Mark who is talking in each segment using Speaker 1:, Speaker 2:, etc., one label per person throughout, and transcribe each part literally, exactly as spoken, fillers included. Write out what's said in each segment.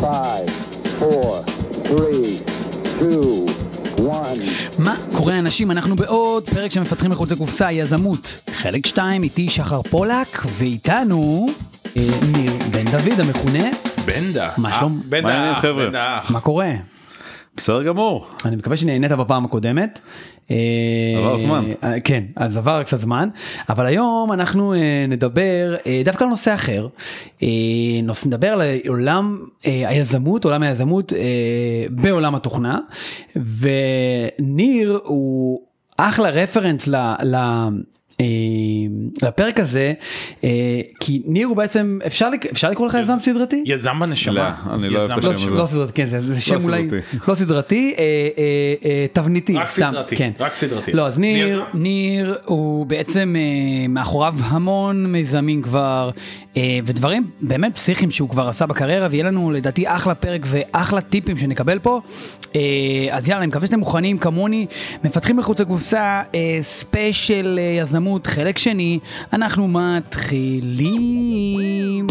Speaker 1: five, four, three, two, one.
Speaker 2: מה קורה אנשים? אנחנו בעוד פרק שמפתחים מחוץ לקופסה, יזמות. חלק שתיים, איתי שחר פולק, ואיתנו אה, ניר בן דוד המכונה
Speaker 3: בנדה.
Speaker 2: מה שלום?
Speaker 3: בנדה,
Speaker 4: חבר'ה?
Speaker 3: בנדה.
Speaker 2: מה קורה?
Speaker 4: בסדר גמור.
Speaker 2: אני מקווה שנהנית בפעם הקודמת.
Speaker 4: עבר זמן.
Speaker 2: כן, אז עבר קצת זמן, אבל היום אנחנו נדבר דווקא על נושא אחר. נדבר על עולם היזמות, עולם היזמות בעולם התוכנה, וניר הוא אחלה רפרנס ל... לפרק הזה, כי ניר הוא בעצם, אפשר לקרוא לך יזם סדרתי?
Speaker 3: יזם בנשמה.
Speaker 4: אני לא אוהב את השם הזה.
Speaker 2: לא סדרתי, כן, זה שם אולי לא סדרתי, תבניתי.
Speaker 3: רק סדרתי, רק סדרתי.
Speaker 2: לא, אז ניר, ניר הוא בעצם מאחוריו המון מיזמים כבר, ודברים באמת פסיכיים שהוא כבר עשה בקריירה, ויהיה לנו לדעתי אחלה פרק ואחלה טיפים שנקבל פה. אז יאללה, אני מקווה שאתם מוכנים כמוני, מפתחים מחוץ לקופסה ספיישל יזמות, חלק שני, אנחנו מתחילים.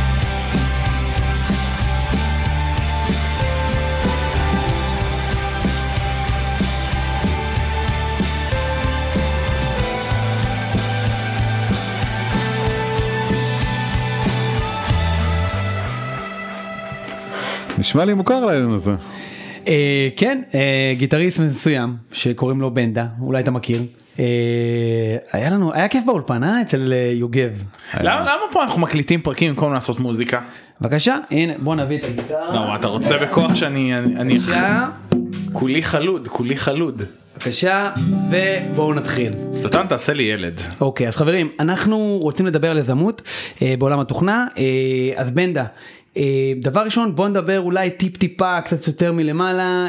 Speaker 4: נשמע לי מוכר לעניין הזה.
Speaker 2: כן, גיטריסט מסוים שקוראים לו בנדה, אולי אתה מכיר. היה לנו, היה כיף באולפן, אה? אצל יוגב.
Speaker 3: למה פה אנחנו מקליטים פרקים במקום לעשות מוזיקה?
Speaker 2: בבקשה, הנה, בוא נביא את הגיטרה.
Speaker 3: לא, אתה רוצה בכוח שאני, אני... כולי חלוד, כולי חלוד.
Speaker 2: בבקשה, ובואו נתחיל.
Speaker 3: סלטן, תעשה לי ילד.
Speaker 2: אוקיי, אז חברים, אנחנו רוצים לדבר על יזמות בעולם התוכנה, אז בנדה, דבר ראשון, בוא נדבר אולי טיפ טיפה, קצת יותר מלמעלה,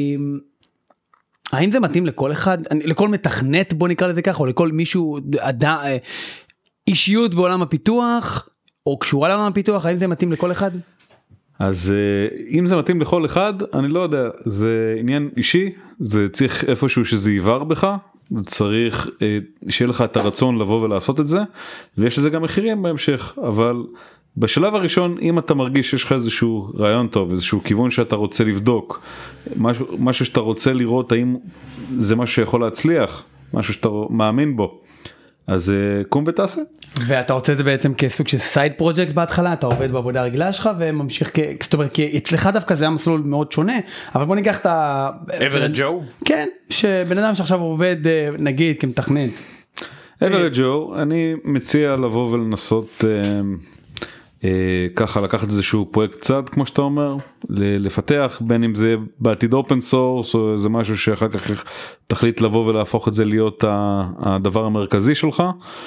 Speaker 2: האם זה מתאים לכל אחד, לכל מתכנת בוא נקרא לזה ככה, או לכל מישהו, אישיות בעולם הפיתוח, או קשורה לעולם הפיתוח, האם זה מתאים לכל אחד?
Speaker 4: אז אם זה מתאים לכל אחד, אני לא יודע, זה עניין אישי, זה צריך איפשהו שזה יעבר בך, זה צריך שיהיה לך את הרצון לבוא ולעשות את זה, ויש לזה גם מחירים בהמשך, אבל בשלב הראשון, אם אתה מרגיש שיש לך איזשהו רעיון טוב, איזשהו כיוון שאתה רוצה לבדוק, משהו, משהו שאתה רוצה לראות האם זה משהו שיכול להצליח, משהו שאתה מאמין בו, אז קום ותעשה.
Speaker 2: ואתה רוצה את זה בעצם כסוג של סייד פרויקט בהתחלה, אתה עובד בעבודה הרגילה שלך וממשיך, זאת אומרת, כי אצלך דווקא זה היה מסלול מאוד שונה, אבל בוא ניקח את ה...
Speaker 3: אברד ג'ו?
Speaker 2: כן, שבן אדם שעכשיו עובד, נגיד, כמתכנת.
Speaker 4: אברד ג'ו, אני מציע לבוא ולנסות... ככה לקחת איזשהו פרויקט צד כמו שאתה אומר, לפתח בין אם זה בעתיד אופן סורס או זה משהו שאחר כך תחליט לבוא ולהפוך את זה להיות הדבר המרכזי שלך,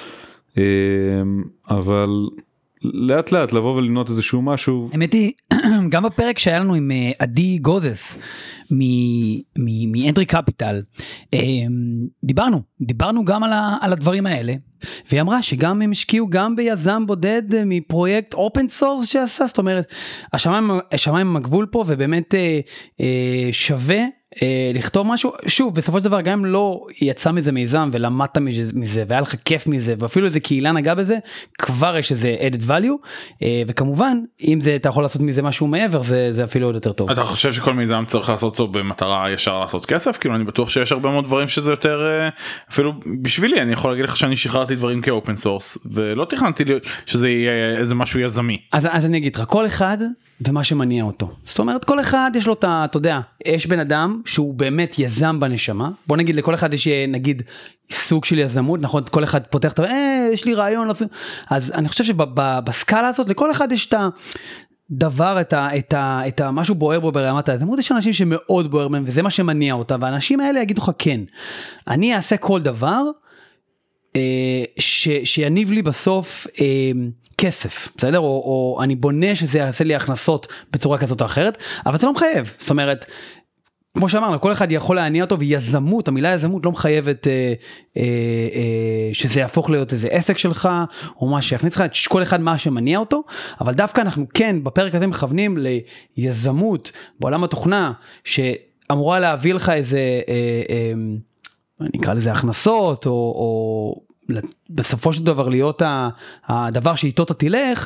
Speaker 4: אבל לאט לאט לבוא ולבנות איזשהו משהו.
Speaker 2: האמת היא, גם בפרק שהיה לנו עם עדי גוזס מאנטרי קפיטל, דיברנו, דיברנו גם על הדברים האלה, והיא אמרה שגם הם השקיעו גם ביזם בודד מפרויקט אופן סורס שעשה, זאת אומרת, השמיים הם הגבול פה, ובאמת שווה לכתוב משהו, שוב, בסופו של דבר, גם אם לא יצא מזה מיזם, ולמדת מזה, והיה לך כיף מזה, ואפילו איזה קהילה נגע בזה, כבר יש איזה added value, וכמובן, אם זה, אתה יכול לעשות מזה משהו מעבר, זה, זה אפילו עוד יותר טוב.
Speaker 3: אתה חושב שכל מיזם צריך לעשות זאת במטרה ישר לעשות כסף? כאילו, אני בטוח שיש הרבה מאוד דברים שזה יותר, אפילו בשבילי, אני יכול להגיד לך שאני שחררתי דברים כאופן סורס, ולא תכננתי שזה יהיה איזה משהו יזמי. אז,
Speaker 2: אז אני אגיד לך, כל אחד ומה שמניע אותו. זאת אומרת, כל אחד יש לו את ה... אתה יודע, יש בן אדם שהוא באמת יזם בנשמה. בוא נגיד, לכל אחד יש, נגיד, סוג של יזמות, נכון? כל אחד פותח את ה... אה, יש לי רעיון. אז אני חושב שבסקאלה הזאת, לכל אחד יש את הדבר, את ה... את ה... את ה... משהו בוער בו ברמת היזמות. יש אנשים שמאוד בוער בהם, וזה מה שמניע אותם. והאנשים האלה יגידו לך, כן, אני אעשה כל דבר, ש... שיניב לי בסוף... כסף, בסדר? או, או אני בונה שזה יעשה לי הכנסות בצורה כזאת או אחרת, אבל זה לא מחייב. זאת אומרת, כמו שאמרנו, כל אחד יכול להניע אותו, ויזמות, המילה יזמות לא מחייבת אה, אה, אה, שזה יהפוך להיות איזה עסק שלך, או מה שיכניס לך, כל אחד מה שמניע אותו, אבל דווקא אנחנו כן, בפרק הזה מכוונים ליזמות, בעולם התוכנה, שאמורה להביא לך איזה, אה, אה, נקרא לזה הכנסות, או... או בסופו של דבר להיות הדבר שאיתו אתה תלך,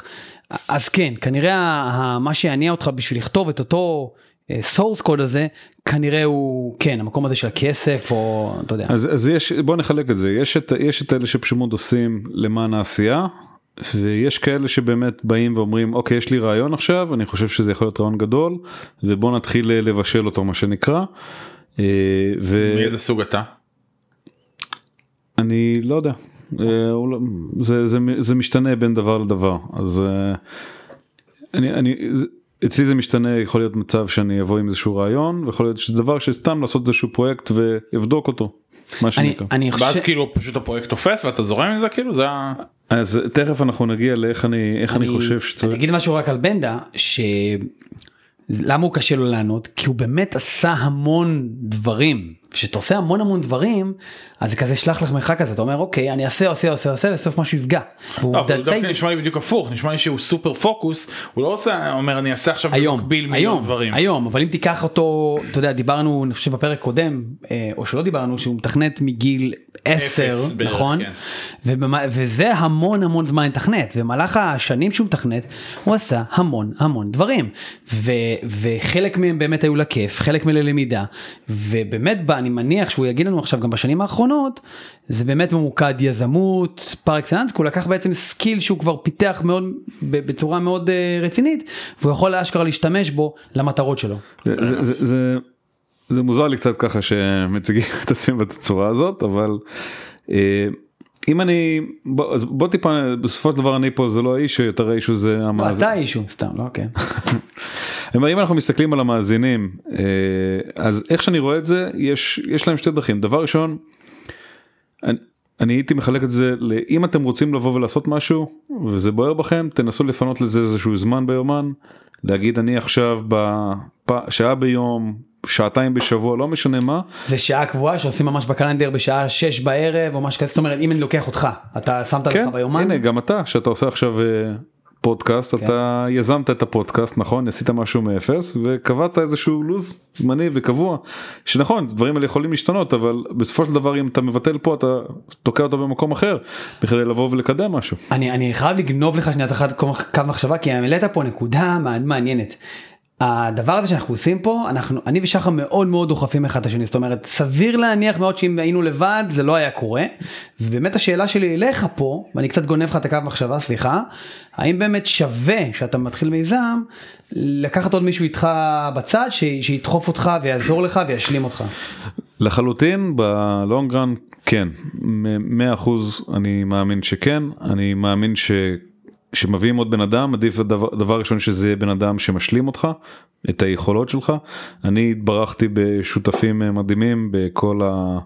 Speaker 2: אז כן, כנראה מה שיעניין אותך בשביל לכתוב את אותו source code הזה, כנראה הוא, כן, המקום הזה של הכסף, או, אתה יודע.
Speaker 4: אז, אז יש, בוא נחלק את זה, יש את, יש את אלה שפשוט עושים למען העשייה, ויש כאלה שבאמת באים ואומרים, אוקיי, יש לי רעיון עכשיו, אני חושב שזה יכול להיות רעיון גדול, ובוא נתחיל לבשל אותו, מה שנקרא. ו...
Speaker 3: מאיזה סוג אתה?
Speaker 4: אני לא יודע. זה, זה, זה משתנה בין דבר לדבר. אז אני, אני, אצלי זה משתנה, יכול להיות מצב שאני אבוא עם איזשהו רעיון, ויכול להיות שזה דבר שסתם לעשות איזשהו פרויקט ויבדוק אותו. מה שנקרא.
Speaker 3: ואז כאילו פשוט הפרויקט תופס ואתה זורם עם זה, כאילו זה ה...
Speaker 4: אז תכף אנחנו נגיע לאיך אני, איך אני חושב שצריך.
Speaker 2: אני אגיד משהו רק על בנדה, ש... למה הוא קשה לו לענות? כי הוא באמת עשה המון דברים. כשאתה עושה המון המון דברים, אז זה כזה שלח לך מרחק כזה, אתה אומר, אוקיי, אני אעשה, עושה, עושה, עושה, וסוף משהו יפגע.
Speaker 3: אבל דווקא נשמע לי בדיוק הפוך, נשמע לי שהוא סופר פוקוס, הוא לא עושה, אומר, אני אעשה עכשיו במקביל מיליון דברים.
Speaker 2: היום, אבל אם תיקח אותו, אתה יודע, דיברנו, אני חושב בפרק קודם, או שלא דיברנו, שהוא מתכנת מגיל עשר, נכון? וזה המון המון זמן לתכנת, ומהלך השנים שהוא מתכנת, הוא עשה המון המון דברים. וחלק מהם באמת היו לכיף, חלק מהם ללמידה, ובאמת אני מניח שהוא יגיד לנו עכשיו גם בשנים האחרונות, זה באמת ממוקד יזמות, פר אקסלנס, כי הוא לקח בעצם סקיל שהוא כבר פיתח מאוד, בצורה מאוד רצינית, והוא יכול לאשכרה להשתמש בו למטרות שלו.
Speaker 4: זה, זה, זה, זה, זה מוזר לי קצת ככה שמציגים את עצמם בצורה הזאת, אבל אם אני, בוא, אז בוא טיפה, בסופו של דבר אני פה, זה לא האישו, יותר האישו זה המאזין.
Speaker 2: אתה האישו, סתם, לא, כן.
Speaker 4: אם אנחנו מסתכלים על המאזינים, אז איך שאני רואה את זה, יש, יש להם שתי דרכים. דבר ראשון, אני, אני הייתי מחלק את זה, אם אתם רוצים לבוא ולעשות משהו, וזה בוער בכם, תנסו לפנות לזה איזשהו זמן ביומן, להגיד אני עכשיו בשעה ביום, שעתיים בשבוע, לא משנה מה. זה
Speaker 2: שעה קבועה שעושים ממש בקלנדר בשעה שש בערב, או משהו כזה, זאת אומרת, אם אני לוקח אותך, אתה שמת לך ביומן?
Speaker 4: הנה, גם אתה, שאתה עושה עכשיו פודקאסט, אתה יזמת את הפודקאסט, נכון? עשית משהו מאפס, וקבעת איזשהו לוז זמני וקבוע, שנכון, דברים האלה יכולים להשתנות, אבל בסופו של דבר, אם אתה מבטל פה, אתה תוקע אותו במקום אחר, בכדי לבוא ולקדם משהו.
Speaker 2: אני, אני חייב לגנוב לך שנייה אחת קו מחשבה, כי העלית פה נקודה מעניינת. הדבר הזה שאנחנו עושים פה, אנחנו, אני ושחר מאוד מאוד דוחפים אחד השני, זאת אומרת, סביר להניח מאוד שאם היינו לבד, זה לא היה קורה, ובאמת השאלה שלי אליך פה, ואני קצת גונב לך את הקו מחשבה, סליחה, האם באמת שווה שאתה מתחיל מיזם, לקחת עוד מישהו איתך בצד, ש, שידחוף אותך ויעזור לך וישלים אותך?
Speaker 4: לחלוטין, בלונגרן, כן, מאה אחוז אני מאמין שכן, אני מאמין ש... שמביאים עוד בן אדם, עדיף דבר, דבר ראשון שזה יהיה בן אדם שמשלים אותך, את היכולות שלך. אני התברכתי בשותפים מדהימים בכל, ה,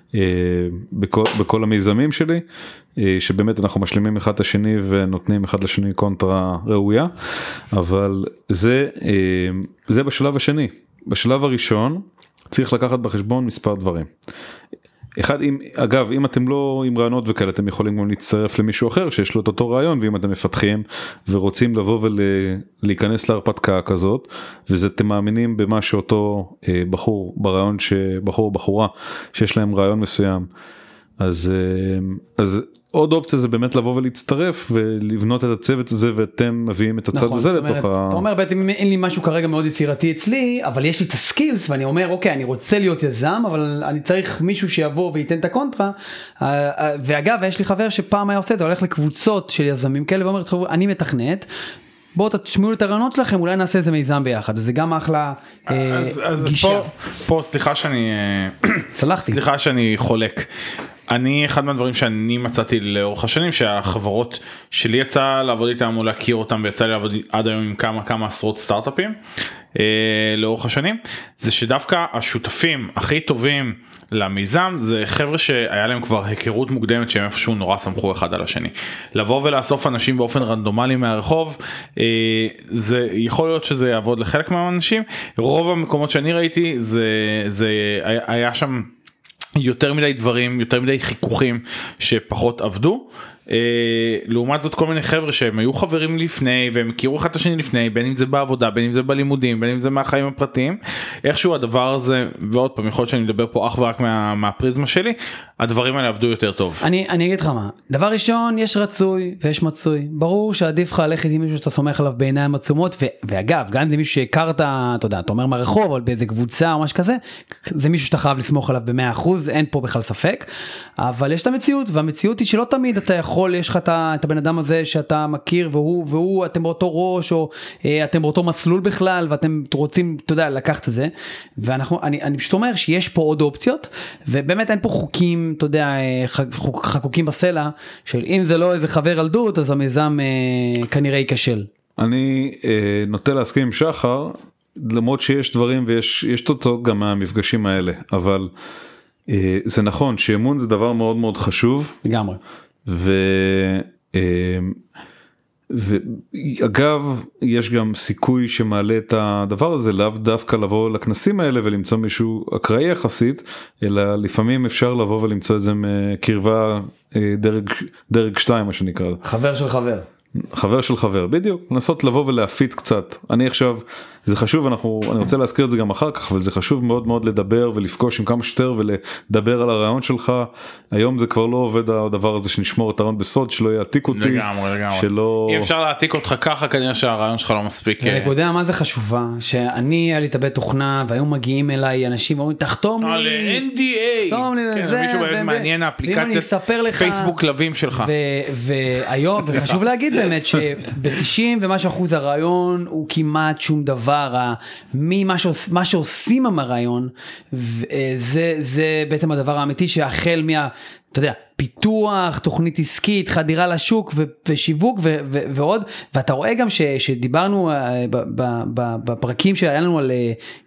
Speaker 4: בכל, בכל המיזמים שלי, שבאמת אנחנו משלימים אחד את השני ונותנים אחד לשני קונטרה ראויה, אבל זה, זה בשלב השני. בשלב הראשון צריך לקחת בחשבון מספר דברים. אחד, אם, אגב, אם אתם לא עם רעיונות וכאלה, אתם יכולים גם להצטרף למישהו אחר שיש לו את אותו רעיון, ואם אתם מפתחים ורוצים לבוא ולהיכנס להרפתקה כזאת, וזה אתם מאמינים במה שאותו אה, בחור ברעיון, בחור או בחורה שיש להם רעיון מסוים, אז, אה, אז עוד אופציה זה באמת לבוא ולהצטרף ולבנות את הצוות הזה, ואתם מביאים את הצד נכון, הזה לתוך אומרת, ה...
Speaker 2: אתה אומר בעצם אין לי משהו כרגע מאוד יצירתי אצלי, אבל יש לי את הסקילס ואני אומר אוקיי אני רוצה להיות יזם, אבל אני צריך מישהו שיבוא וייתן את הקונטרה, ואגב יש לי חבר שפעם היה עושה את זה, הולך לקבוצות של יזמים כאלה ואומר אני מתכנת, בואו תשמעו את הרעיונות שלכם, אולי נעשה איזה מיזם ביחד, זה גם אחלה
Speaker 3: אז, אז גישה. פה, פה סליחה שאני,
Speaker 2: סלחתי.
Speaker 3: סליחה שאני חולק. אני, אחד מהדברים שאני מצאתי לאורך השנים, שהחברות שלי יצא לעבוד איתם או להכיר אותם, ויצא לי לעבוד עד היום עם כמה כמה עשרות סטארט-אפים אה, לאורך השנים, זה שדווקא השותפים הכי טובים למיזם, זה חבר'ה שהיה להם כבר היכרות מוקדמת, שהם איפשהו נורא סמכו אחד על השני. לבוא ולאסוף אנשים באופן רנדומלי מהרחוב, אה, זה יכול להיות שזה יעבוד לחלק מהאנשים, רוב המקומות שאני ראיתי, זה, זה היה, היה שם, יותר מדי דברים, יותר מדי חיכוכים שפחות עבדו, לעומת זאת כל מיני חבר'ה שהם היו חברים לפני והם הכירו אחד את השני לפני, בין אם זה בעבודה, בין אם זה בלימודים, בין אם זה מהחיים הפרטיים, איכשהו הדבר הזה, ועוד פעם יכול להיות שאני מדבר פה אך ורק מה, מהפריזמה שלי, הדברים האלה עבדו יותר טוב.
Speaker 2: אני, אני אגיד לך מה, דבר ראשון, יש רצוי ויש מצוי, ברור שעדיף לך ללכת עם מישהו שאתה סומך עליו בעיניים עצומות, ו, ואגב, גם אם זה מישהו שהכרת, אתה יודע, אתה אומר מהרחוב, אבל באיזה קבוצה או משהו כזה, זה מישהו שאתה חייב לסמוך עליו ב-מאה אחוז, אין פה בכלל ספק, אבל יש את המציאות, והמציאות היא שלא תמיד אתה יכול, יש לך את הבן אדם הזה שאתה מכיר, והוא, והוא, אתם באותו ראש, או אה, אתם באותו מסלול בכלל, ואתם רוצים, אתה יודע, לקחת את זה, ואנחנו, אני, אני פשוט אומר שיש פה עוד אופציות, ובאמת אין פה חוקים, אתה יודע, חקוקים בסלע, של אם זה לא איזה חבר ילדות, אז המיזם אה, כנראה ייכשל.
Speaker 4: אני אה, נוטה להסכים עם שחר, למרות שיש דברים ויש יש תוצאות גם מהמפגשים האלה, אבל אה, זה נכון שאמון זה דבר מאוד מאוד חשוב.
Speaker 2: לגמרי.
Speaker 4: ו... אה, ואגב, יש גם סיכוי שמעלה את הדבר הזה, לאו דווקא לבוא לכנסים האלה ולמצוא מישהו אקראי יחסית, אלא לפעמים אפשר לבוא ולמצוא את זה מקרבה דרג, דרג שתיים, מה שנקרא.
Speaker 2: חבר של חבר.
Speaker 4: חבר של חבר, בדיוק, לנסות לבוא ולהפיץ קצת. אני עכשיו, זה חשוב, אנחנו, אני רוצה להזכיר את זה גם אחר כך, אבל זה חשוב מאוד מאוד לדבר ולפגוש עם כמה שיותר ולדבר על הרעיון שלך. היום זה כבר לא עובד הדבר הזה שנשמור את הרעיון בסוד, שלא יעתיק אותי.
Speaker 3: לגמרי, לגמרי. שלא... אי אפשר להעתיק אותך ככה, כנראה שהרעיון שלך לא מספיק.
Speaker 2: אני יודע מה זה חשובה, שאני היה לי את הבית תוכנה, והיום מגיעים אליי אנשים ואומרים, תחתום לי.
Speaker 3: על אן די איי.
Speaker 2: תחתום לי וזה.
Speaker 3: מישהו באמת מעניין האפליקציית פייסבוק כלבים שלך.
Speaker 2: והיום, וחשוב להגיד באמת שב-תשעים ומשהו אחוז הרעיון הוא כמעט שום דבר, מה שעושים עם הרעיון, זה, זה בעצם הדבר האמיתי שהחל מה, אתה יודע, פיתוח, תוכנית עסקית, חדירה לשוק ו- ושיווק ו- ו- ועוד, ואתה רואה גם ש- שדיברנו ב- ב- ב- בפרקים שהיה לנו על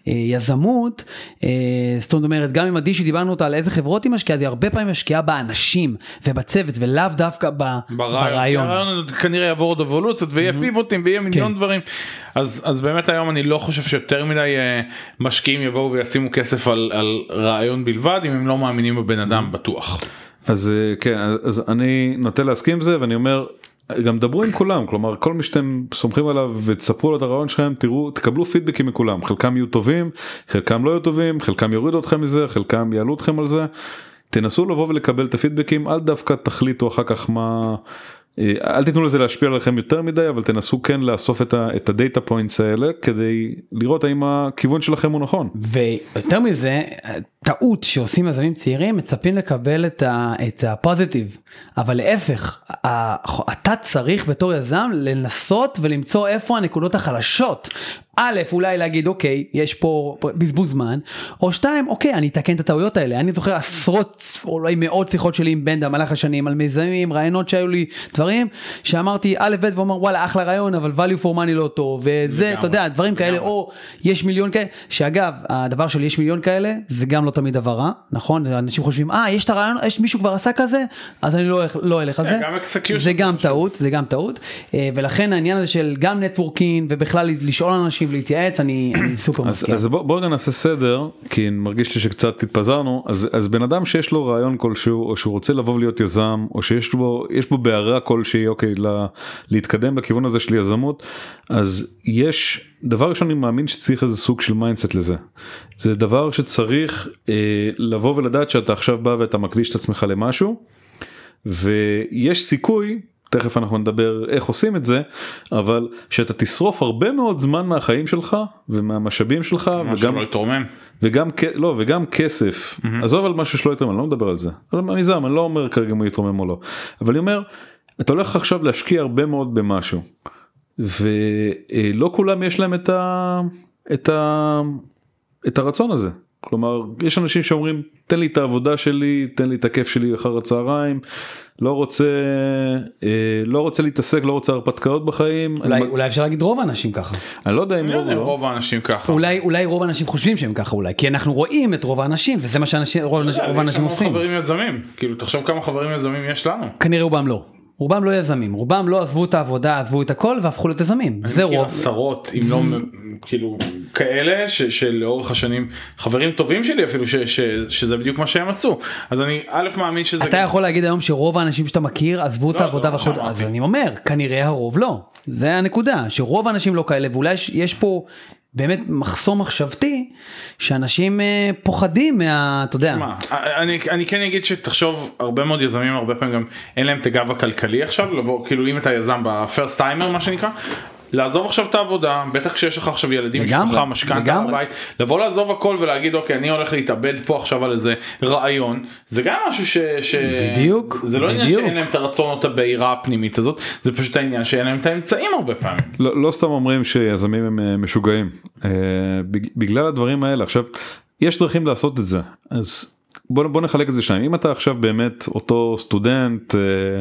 Speaker 2: יזמות, זאת אומרת, גם עם עדי שדיברנו אותה על איזה חברות היא משקיעה, זה הרבה פעמים משקיעה באנשים ובצוות, ולאו דווקא ב- ברעיון.
Speaker 3: הרעיון כנראה יעבור עוד אבולוציות, ויהיה פיבוטים, ויהיה מיליון דברים. אז, אז באמת היום אני לא חושב שיותר מדי משקיעים יבואו וישימו כסף על, על רעיון בלבד, אם הם לא מאמינים בבן אדם בטוח.
Speaker 4: אז כן, אז אני נוטה להסכים עם זה, ואני אומר, גם דברו עם כולם, כלומר, כל מי שאתם סומכים עליו ותספרו לו את הרעיון שלכם, תראו, תקבלו פידבקים מכולם, חלקם יהיו טובים, חלקם לא יהיו טובים, חלקם יורידו אתכם מזה, חלקם יעלו אתכם על זה, תנסו לבוא ולקבל את הפידבקים, אל דווקא תחליטו אחר כך מה, אל תיתנו לזה להשפיע עליכם יותר מדי, אבל תנסו כן לאסוף את הדאטה פוינטס האלה, כדי לראות האם הכיוון שלכם הוא נכון.
Speaker 2: ויותר מזה, טעות שעושים יזמים צעירים, מצפים לקבל את הפוזיטיב, אבל להפך, אתה צריך בתור יזם לנסות ולמצוא איפה הנקודות החלשות. א', אולי להגיד, אוקיי, יש פה בזבוז זמן, או שתיים, אוקיי, אני אתקן את הטעויות האלה. אני זוכר עשרות, אולי מאות שיחות שלי עם בן במהלך השנים, על מיזמים, רעיונות שהיו לי, דברים, שאמרתי א', ב', ואומר, וואלה, אחלה רעיון, אבל value for money לא טוב, וזה, אתה יודע, דברים כאלה, או יש מיליון כאלה, שאגב, הדבר של יש מיליון כאלה, זה גם לא תמיד דבר רע, נכון? אנשים חושבים, אה, יש את הרעיון, יש מישהו כבר עשה כזה, אז אני לא, לא אלך על זה. זה גם טעות, זה גם טעות, ולכן העניין הזה של גם נטוורקינג, ובכלל לשאול אנשים להתייעץ, אני, אני סופר מסכים.
Speaker 4: אז בואו בוא נעשה סדר, כי מרגיש לי שקצת התפזרנו, אז, אז בן אדם שיש לו רעיון כלשהו, או שהוא רוצה לבוא ולהיות יזם, או שיש בו, יש בו בערה כלשהי, אוקיי, לה, להתקדם בכיוון הזה של יזמות, אז יש, דבר ראשון אני מאמין שצריך איזה סוג של מיינדסט לזה. זה דבר שצריך אה, לבוא ולדעת שאתה עכשיו בא ואתה מקדיש את עצמך למשהו, ויש סיכוי, תכף אנחנו נדבר איך עושים את זה, אבל שאתה תשרוף הרבה מאוד זמן מהחיים שלך ומהמשאבים שלך,
Speaker 3: וגם לא יתרומם.
Speaker 4: וגם לא, וגם כסף. Mm-hmm. עזוב על משהו שלא יתרומם, אני לא מדבר על זה. על המיזם, אני לא אומר כרגע אם הוא יתרומם או לא. אבל אני אומר, אתה הולך עכשיו להשקיע הרבה מאוד במשהו, ולא כולם יש להם את ה את ה את הרצון הזה. כלומר, יש אנשים שאומרים, תן לי את העבודה שלי, תן לי את הכיף שלי אחר הצהריים, לא רוצה, לא רוצה להתעסק, לא רוצה הרפתקאות בחיים.
Speaker 2: אולי, אולי אפשר להגיד רוב האנשים ככה.
Speaker 4: אני לא יודע אם רוב,
Speaker 3: רוב האנשים ככה.
Speaker 2: אולי, אולי רוב האנשים חושבים שהם ככה אולי, כי אנחנו רואים את רוב האנשים, וזה מה שאנשים, רוב האנשים עושים.
Speaker 3: יש לנו חברים יזמים, כאילו תחשוב כמה חברים יזמים יש לנו.
Speaker 2: כנראה רובם לא. רובם לא יזמים, רובם לא עזבו את העבודה, עזבו את הכל והפכו להיות יזמים.
Speaker 3: אני מכיר עשרות, אם לא כאילו כאלה, שלאורך השנים, חברים טובים שלי אפילו, שזה בדיוק מה שהם עשו. אז אני א' מאמין שזה...
Speaker 2: אתה יכול להגיד היום שרוב האנשים שאתה מכיר, עזבו את העבודה והכל, אז אני אומר, כנראה הרוב לא. זה הנקודה, שרוב האנשים לא כאלה, ואולי יש פה באמת מחסום מחשבתי, שאנשים אה, פוחדים מה, אתה יודע.
Speaker 3: מה, אני, אני כן אגיד שתחשוב, הרבה מאוד יזמים, הרבה פעמים גם אין להם את הגב הכלכלי עכשיו, לבוא, כאילו אם אתה יזם בפרסט טיימר, מה שנקרא, לעזוב עכשיו את העבודה, בטח כשיש לך עכשיו ילדים, משפחה, משכנתה בבית, לבוא לעזוב הכל ולהגיד אוקיי, אני הולך להתאבד פה עכשיו על איזה רעיון, זה גם משהו ש... ש...
Speaker 2: בדיוק,
Speaker 3: זה לא
Speaker 2: בדיוק.
Speaker 3: עניין שאין להם את הרצון או את הבעירה הפנימית הזאת, זה פשוט העניין שאין להם את האמצעים הרבה פעמים.
Speaker 4: לא, לא סתם אומרים שיזמים הם משוגעים, בגלל הדברים האלה. עכשיו, יש דרכים לעשות את זה, אז בוא, בוא נחלק את זה שניים. אם אתה עכשיו באמת אותו סטודנט,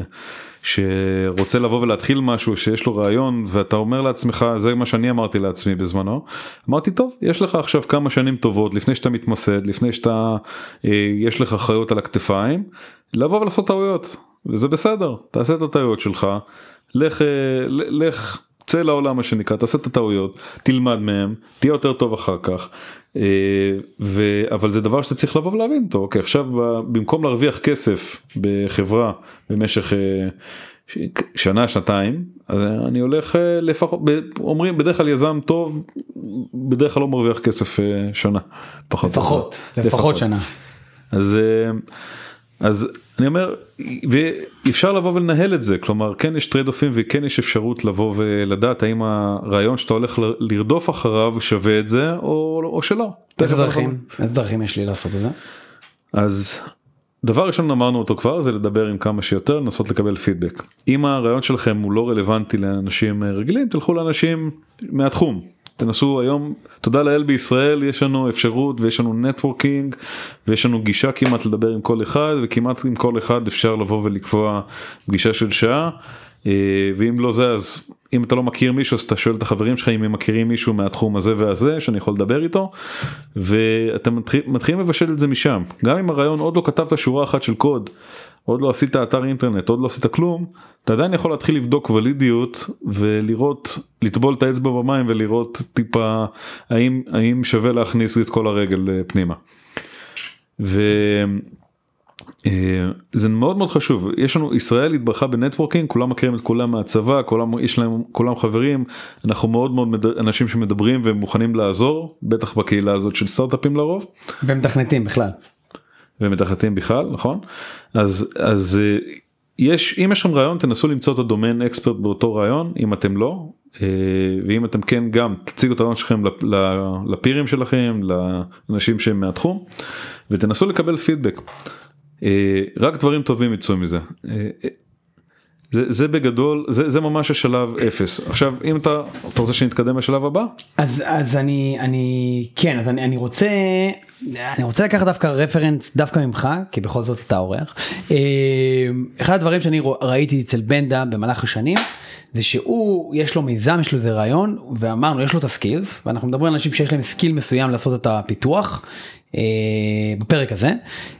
Speaker 4: שרוצה לבוא ולהתחיל משהו שיש לו רעיון, ואתה אומר לעצמך, זה מה שאני אמרתי לעצמי בזמנו, אמרתי טוב, יש לך עכשיו כמה שנים טובות, לפני שאתה מתמסד, לפני שאתה, יש לך אחריות על הכתפיים, לבוא ולעשות טעויות, וזה בסדר, תעשה את הטעויות שלך, לך, לך, צא לעולם מה שנקרא, תעשה את הטעויות, תלמד מהם, תהיה יותר טוב אחר כך, ו... אבל זה דבר שאתה צריך לבוא ולהבין אותו, כי עכשיו במקום להרוויח כסף בחברה במשך שנה, שנתיים, אני הולך לפחות, אומרים בדרך כלל יזם טוב, בדרך כלל לא מרוויח כסף שנה, פחות.
Speaker 2: לפחות, לפחות שנה.
Speaker 4: אז... אז אני אומר, ואפשר לבוא ולנהל את זה, כלומר כן יש טרייד אופים וכן יש אפשרות לבוא ולדעת האם הרעיון שאתה הולך לרדוף אחריו שווה את זה או, או שלא.
Speaker 2: איזה דרכים? איזה דרכים יש לי לעשות את זה?
Speaker 4: אז דבר ראשון אמרנו אותו כבר, זה לדבר עם כמה שיותר, לנסות לקבל פידבק. אם הרעיון שלכם הוא לא רלוונטי לאנשים רגילים, תלכו לאנשים מהתחום. תנסו היום, תודה לאל בישראל, יש לנו אפשרות ויש לנו נטוורקינג ויש לנו גישה כמעט לדבר עם כל אחד, וכמעט עם כל אחד אפשר לבוא ולקבוע פגישה של שעה, ואם לא זה, אז אם אתה לא מכיר מישהו, אז אתה שואל את החברים שלך אם הם מכירים מישהו מהתחום הזה והזה שאני יכול לדבר איתו, ואתם מתחילים לבשל את זה משם. גם אם הרעיון עוד לא כתבת שורה אחת של קוד, עוד לא עשית אתר אינטרנט, עוד לא עשית כלום, אתה עדיין יכול להתחיל לבדוק ולידיות ולראות, לטבול את האצבע במים ולראות טיפה האם, האם שווה להכניס את כל הרגל פנימה. וזה מאוד מאוד חשוב. יש לנו, ישראל התברכה בנטוורקינג, כולם מכירים את כולם מהצבא, כולם, יש להם, כולם חברים, אנחנו מאוד מאוד אנשים שמדברים ומוכנים לעזור, בטח בקהילה הזאת של סטארט-אפים לרוב.
Speaker 2: ומתכנתים בכלל.
Speaker 4: ומתכנתים בכלל, נכון? אז, אז יש, אם יש לכם רעיון, תנסו למצוא את הדומיין אקספרט באותו רעיון, אם אתם לא, ואם אתם כן גם, תציגו את הרעיון שלכם לפירים שלכם, לאנשים שהם מהתחום, ותנסו לקבל פידבק. רק דברים טובים יצאו מזה. זה, זה בגדול, זה, זה ממש השלב אפס. עכשיו, אם אתה, אתה רוצה שנתקדם לשלב הבא?
Speaker 2: אז, אז אני, אני, כן, אז אני, אני רוצה, אני רוצה לקחת דווקא רפרנס דווקא ממך, כי בכל זאת אתה אורח. אחד הדברים שאני ראיתי אצל בנדה במהלך השנים, זה שהוא, יש לו מיזם, יש לו איזה רעיון, ואמרנו, יש לו את הסקילס, ואנחנו מדברים על אנשים שיש להם סקיל מסוים לעשות את הפיתוח, בפרק הזה,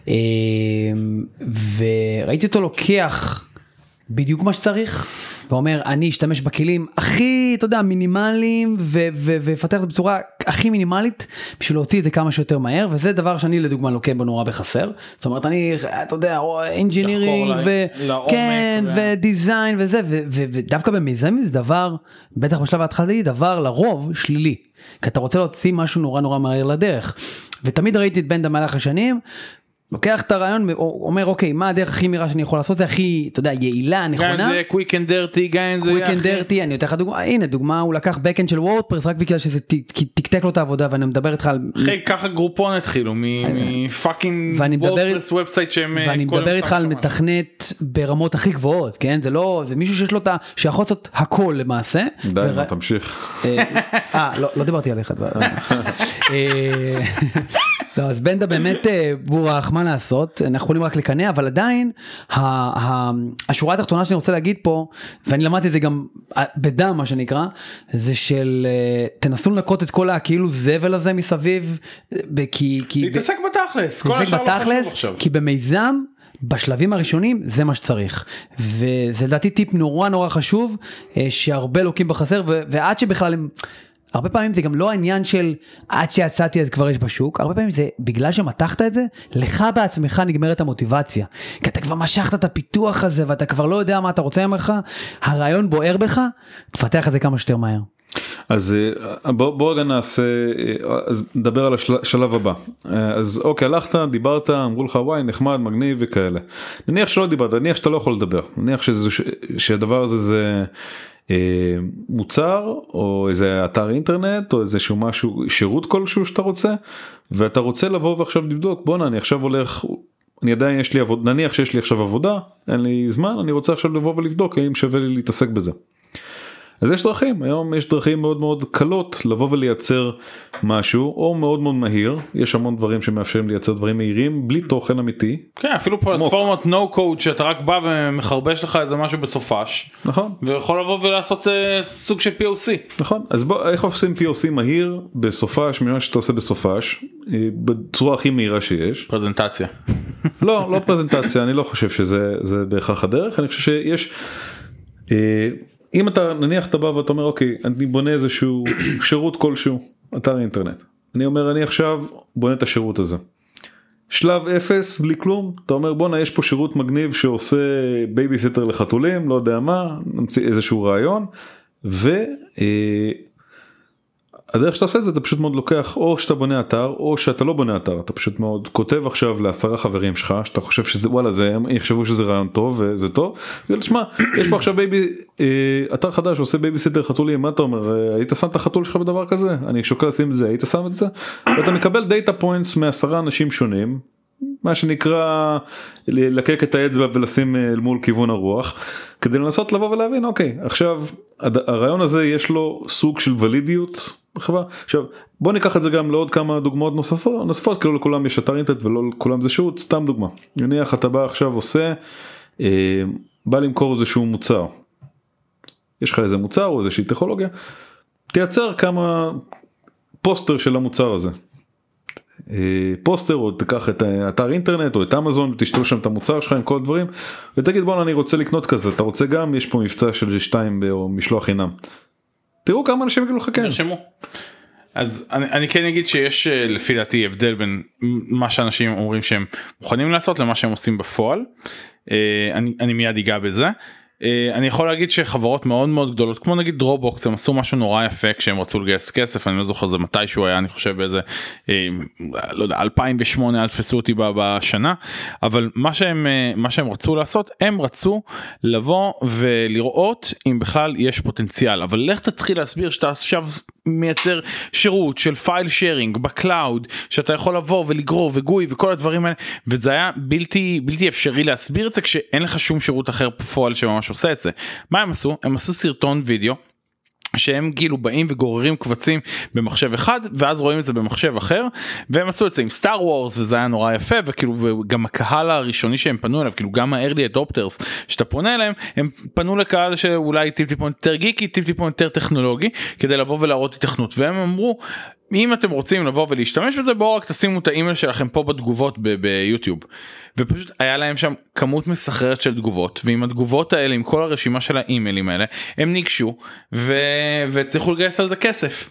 Speaker 2: וראיתי אותו לוקח, בדיוק מה שצריך, ואומר, אני אשתמש בכלים הכי, אתה יודע, מינימליים, ופתח את זה בצורה הכי מינימלית, בשביל להוציא את זה כמה שיותר מהר, וזה דבר שאני לדוגמה לוקח בו נורא בחסר, זאת אומרת, אני, אתה יודע, אינג'ינירינג, וכן, ודיזיין, וזה, ודווקא במיזמים זה דבר, בטח בשלב ההתחלתי, דבר לרוב שלילי, כי אתה רוצה להוציא משהו נורא נורא מהר לדרך, ותמיד ראיתי את בנדה מהלך השנים, לוקח את הרעיון, אומר אוקיי, מה הדרך הכי מהירה שאני יכול לעשות, זה הכי, אתה יודע, יעילה, נכונה.
Speaker 3: גם זה quick and dirty, גם זה...
Speaker 2: quick and dirty, אני יותר לך דוגמה, הנה דוגמה, הוא לקח backend של וורדפרס, רק בגלל שזה תקתק לו את העבודה, ואני מדבר איתך על...
Speaker 3: אחי, ככה גרופון התחילו, מפאקינג וורדפרס ובסייט שהם...
Speaker 2: ואני מדבר איתך על מתכנת ברמות הכי גבוהות, כן? זה לא, זה מישהו שיש לו את ה... שיכול לעשות הכל למעשה.
Speaker 4: די, מה תמשיך.
Speaker 2: אה, לא דיברתי עליך. לא, אז בנדה באמת בורח, מה לעשות, אנחנו יכולים רק לקנא, אבל עדיין, השורה התחתונה שאני רוצה להגיד פה, ואני למדתי את זה גם בדם, מה שנקרא, זה של, תנסו לנקות את כל הכאילו זבל הזה מסביב, כי...
Speaker 3: להתעסק בתכלס, כל השאר לא חשוב עכשיו.
Speaker 2: כי במיזם, בשלבים הראשונים, זה מה שצריך, וזה לדעתי טיפ נורא נורא חשוב, שהרבה לוקים בחסר, ועד שבכלל הם... הרבה פעמים זה גם לא העניין של עד שיצאתי אז כבר יש בשוק, הרבה פעמים זה בגלל שמתחת את זה, לך בעצמך נגמרת המוטיבציה, כי אתה כבר משכת את הפיתוח הזה, ואתה כבר לא יודע מה אתה רוצה ממך, הרעיון בוער בך, תפתח את זה כמה שיותר מהר.
Speaker 4: אז בוא, בוא רגע נעשה, אז נדבר על השלב הבא. אז אוקיי, הלכת, דיברת, אמרו לך וואי נחמד, מגניב וכאלה. נניח שלא דיברת, נניח שאתה לא יכול לדבר, נניח שזה, שהדבר הזה זה אה, מוצר או איזה אתר אינטרנט או איזשהו משהו, שירות כלשהו שאתה רוצה, ואתה רוצה לבוא ועכשיו לבדוק, בוא נניח עכשיו הולך, אני עדיין יש לי עבודה, נניח שיש לי עכשיו עבודה, אין לי זמן, אני רוצה עכשיו לבוא ולבדוק האם שווה לי להתעסק בזה. אז יש דרכים, היום יש דרכים מאוד מאוד קלות לבוא ולייצר משהו, או מאוד מאוד מהיר, יש המון דברים שמאפשרים לייצר דברים מהירים, בלי תוכן אמיתי.
Speaker 3: כן, אפילו פלטפורמות no code, שאתה רק בא ומחרבש לך איזה משהו בסופש.
Speaker 4: נכון.
Speaker 3: ויכול לבוא ולעשות uh, סוג של פי או סי.
Speaker 4: נכון, אז בוא, איך עושים פי או סי מהיר בסופש, ממה שאתה עושה בסופש, בצורה הכי מהירה שיש.
Speaker 3: פרזנטציה.
Speaker 4: לא, לא פרזנטציה, אני לא חושב שזה זה בהכרח הדרך, אני חושב שיש... אה, אם אתה נניח אתה בא ואתה אומר אוקיי אני בונה איזשהו שירות כלשהו אתר אינטרנט, אני אומר אני עכשיו בונה את השירות הזה שלב אפס בלי כלום, אתה אומר בונה יש פה שירות מגניב שעושה בייביסיטר לחתולים, לא יודע מה, נמציא איזשהו רעיון, ו הדרך שאתה עושה את זה, אתה פשוט מאוד לוקח, או שאתה בונה אתר, או שאתה לא בונה אתר, אתה פשוט מאוד כותב עכשיו לעשרה חברים שלך, שאתה חושב שזה, וואלה, זה, הם יחשבו שזה רעיון טוב, וזה טוב, ותשמע, יש פה עכשיו בייבי, אתר חדש, שעושה בייביסיטר חתולים, מה אתה אומר, היית שם את החתול שלך בדבר כזה? אני שוקל לשים את זה, היית שם את זה? ואתה מקבל דאטה פוינטס מעשרה אנשים שונים, מה שנקרא לקק את האצבע ולשים אל מול כיוון הרוח, כדי לנסות לבוא ולהבין, אוקיי, עכשיו הרעיון הזה יש לו סוג של ולידיות בחברה. עכשיו בוא ניקח את זה גם לעוד כמה דוגמאות נוספות, נוספות, כאילו לכולם יש אתר אינטרנט ולא לכולם זה שירות, סתם דוגמה. נניח אתה בא עכשיו עושה, אה, בא למכור איזשהו מוצר, יש לך איזה מוצר או איזושהי טכנולוגיה, תייצר כמה פוסטר של המוצר הזה. פוסטר או תיקח את אתר אינטרנט או את אמזון ותשתול שם את המוצר שלך עם כל הדברים ותגיד בוא אני רוצה לקנות כזה, אתה רוצה גם, יש פה מבצע של שתיים או משלוח חינם, תראו כמה אנשים יגידו לך כן.
Speaker 3: תרשמו. אז אני, אני כן אגיד שיש לפי דעתי הבדל בין מה שאנשים אומרים שהם מוכנים לעשות למה שהם עושים בפועל, אני, אני מיד אגע בזה. אני יכול להגיד שחברות מאוד מאוד גדולות כמו נגיד דרופבוקס הם עשו משהו נורא יפה כשהם רצו לגייס כסף, אני לא זוכר זה מתי שהוא היה, אני חושב באיזה לא יודע אלפיים ושמונה אל תפסו אותי בשנה, אבל מה שהם מה שהם רצו לעשות, הם רצו לבוא ולראות אם בכלל יש פוטנציאל, אבל לך תתחיל להסביר שאתה עכשיו מייצר שירות של פייל שיירינג בקלאוד שאתה יכול לבוא ולגרור וגוי וכל הדברים האלה, וזה היה בלתי בלתי אפשרי להסביר את זה כשאין לך שום שירות אחר בפועל שממש עושה את זה. מה הם עשו? הם עשו סרטון וידאו שהם כאילו באים וגוררים קבצים במחשב אחד ואז רואים את זה במחשב אחר, והם עשו את זה עם סטאר וורס וזה היה נורא יפה, וכאילו גם הקהל הראשוני שהם פנו אליו, כאילו גם ה-early adopters שאתה פונה אליהם, הם פנו לקהל שאולי טיפ טיפון יותר גיקי, טיפ טיפון יותר טכנולוגי, כדי לבוא ולהראות התכנות, והם אמרו אם אתם רוצים לבוא ולהשתמש בזה, בואו רק תשימו את האימייל שלכם פה בתגובות ביוטיוב, ופשוט היה להם שם כמות מסחררת של תגובות, ועם התגובות האלה, עם כל הרשימה של האימיילים האלה, הם ניגשו והצליחו לגייס על זה כסף.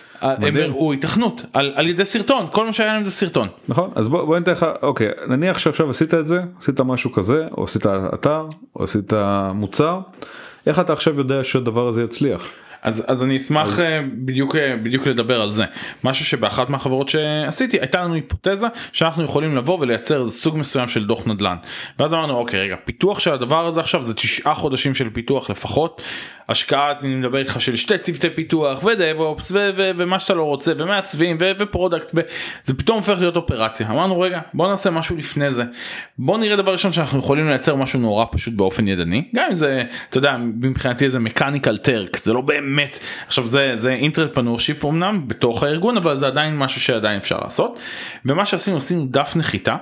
Speaker 3: הם הראו התכנות על, על ידי סרטון, כל מה שהיה להם זה סרטון.
Speaker 4: נכון, אז בוא, בוא נתן לך, אוקיי, נניח שעכשיו עשית את זה, עשית משהו כזה, או עשית אתר, או עשית מוצר, איך אתה עכשיו יודע שהדבר הזה יצליח?
Speaker 3: אז, אז אני אשמח אז... בדיוק, בדיוק לדבר על זה. משהו שבאחת מהחברות שעשיתי, הייתה לנו היפותזה שאנחנו יכולים לבוא ולייצר סוג מסוים של דוח נדל"ן. ואז אמרנו, אוקיי, רגע, פיתוח של הדבר הזה עכשיו זה תשעה חודשים של פיתוח לפחות. השקעה, אני מדבר איתך של שתי צוותי פיתוח ודאב-אופס ו- ו- ומה שאתה לא רוצה ומעצבים ו- ופרודקט, ו- זה פתאום הופך להיות אופרציה. אמרנו, רגע, בוא נעשה משהו לפני זה. בוא נראה דבר ראשון שאנחנו יכולים לייצר משהו נורא פשוט באופן ידני. גם אם זה, אתה יודע, מבחינתי זה מקניקל טרק, זה לא באמת, עכשיו זה, זה אינטרפרנורשיפ אמנם בתוך הארגון, אבל זה עדיין משהו שעדיין אפשר לעשות. ומה שעשינו, עשינו דף נחיתה,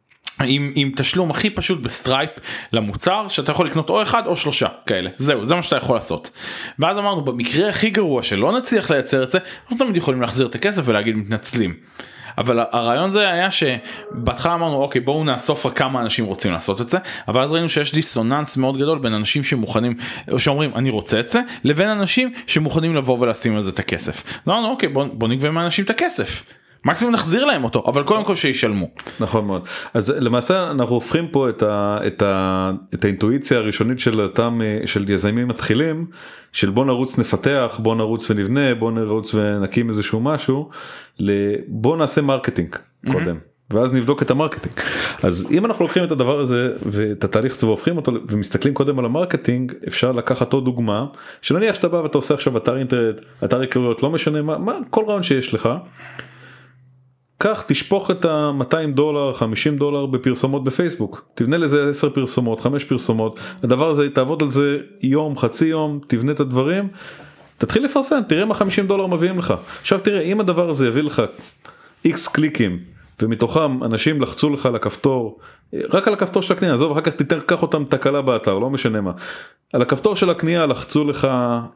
Speaker 3: עם, עם תשלום הכי פשוט בסטרייפ למוצר, שאתה יכול לקנות או אחד או שלושה כאלה, זהו, זה מה שאתה יכול לעשות. ואז אמרנו, במקרה הכי גרוע שלא נצליח לייצר את זה, אנחנו תמיד יכולים להחזיר את הכסף ולהגיד מתנצלים. אבל הרעיון זה היה שבהתחלה אמרנו, אוקיי, בואו נאסוף רק כמה אנשים רוצים לעשות את זה, אבל אז ראינו שיש דיסוננס מאוד גדול בין אנשים שמוכנים, או שאומרים אני רוצה את זה, לבין אנשים שמוכנים לבוא ולשים על זה את הכסף. אמרנו, אוקיי, בואו בוא נגבה מהאנשים את הכסף. מקסימום נחזיר להם אותו, אבל קודם כל שישלמו.
Speaker 4: נכון מאוד. אז למעשה אנחנו הופכים פה את, ה, את, ה, את האינטואיציה הראשונית של אותם, של יזמים מתחילים, של בוא נרוץ נפתח, בוא נרוץ ונבנה, בוא נרוץ ונקים איזשהו משהו, בוא נעשה מרקטינג קודם. ואז נבדוק את המרקטינג. אז אם אנחנו לוקחים את הדבר הזה ואת התהליך הזה והופכים אותו ומסתכלים קודם על המרקטינג, אפשר לקחת עוד דוגמה, שנניח שאתה בא ואתה עושה עכשיו אתר אינטרנט, אתר היכרויות, לא משנה מה, מה, כל רעיון שיש לך, כך תשפוך את ה-מאתיים דולר, חמישים דולר בפרסומות בפייסבוק, תבנה לזה עשר פרסומות, חמש פרסומות, הדבר הזה, תעבוד על זה יום, חצי יום, תבנה את הדברים, תתחיל לפרסם, תראה מה חמישים דולר מביאים לך. עכשיו תראה, אם הדבר הזה יביא לך X קליקים, ומתוכם אנשים לחצו לך על הכפתור, רק על הכפתור של הקנייה, עזוב, אחר כך תיקח אותם תקלה באתר, לא משנה מה. על הכפתור של הקנייה לחצו לך,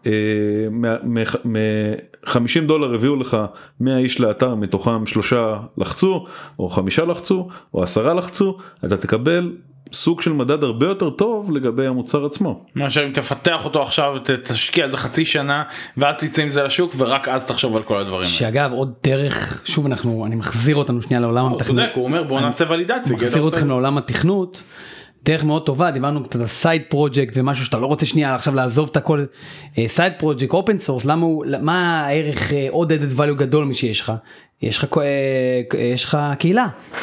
Speaker 4: מ-חמישים דולר הביאו לך מאה איש לאתר, מתוכם שלושה לחצו, או חמישה לחצו, או עשרה לחצו, אתה תקבל סוג של מדד הרבה יותר טוב לגבי המוצר עצמו.
Speaker 3: מאשר אם תפתח אותו עכשיו, תשקיע איזה חצי שנה, ואז תצא עם זה לשוק, ורק אז תחשוב על כל הדברים.
Speaker 2: שאגב, עוד דרך, שוב אנחנו, אני מחזיר אותנו שנייה לעולם התכנות.
Speaker 3: הוא אומר, בוא נעשה ולידציה.
Speaker 2: מחזיר אתכם לעולם התכנות, דרך מאוד טובה, דיברנו קצת על סייד פרויקט ומשהו שאתה לא רוצה שנייה עכשיו לעזוב את הכל, סייד פרויקט, אופן סורס, למה הוא, מה הערך עוד added value גדול משיש לך? יש לך, יש לך קהילה.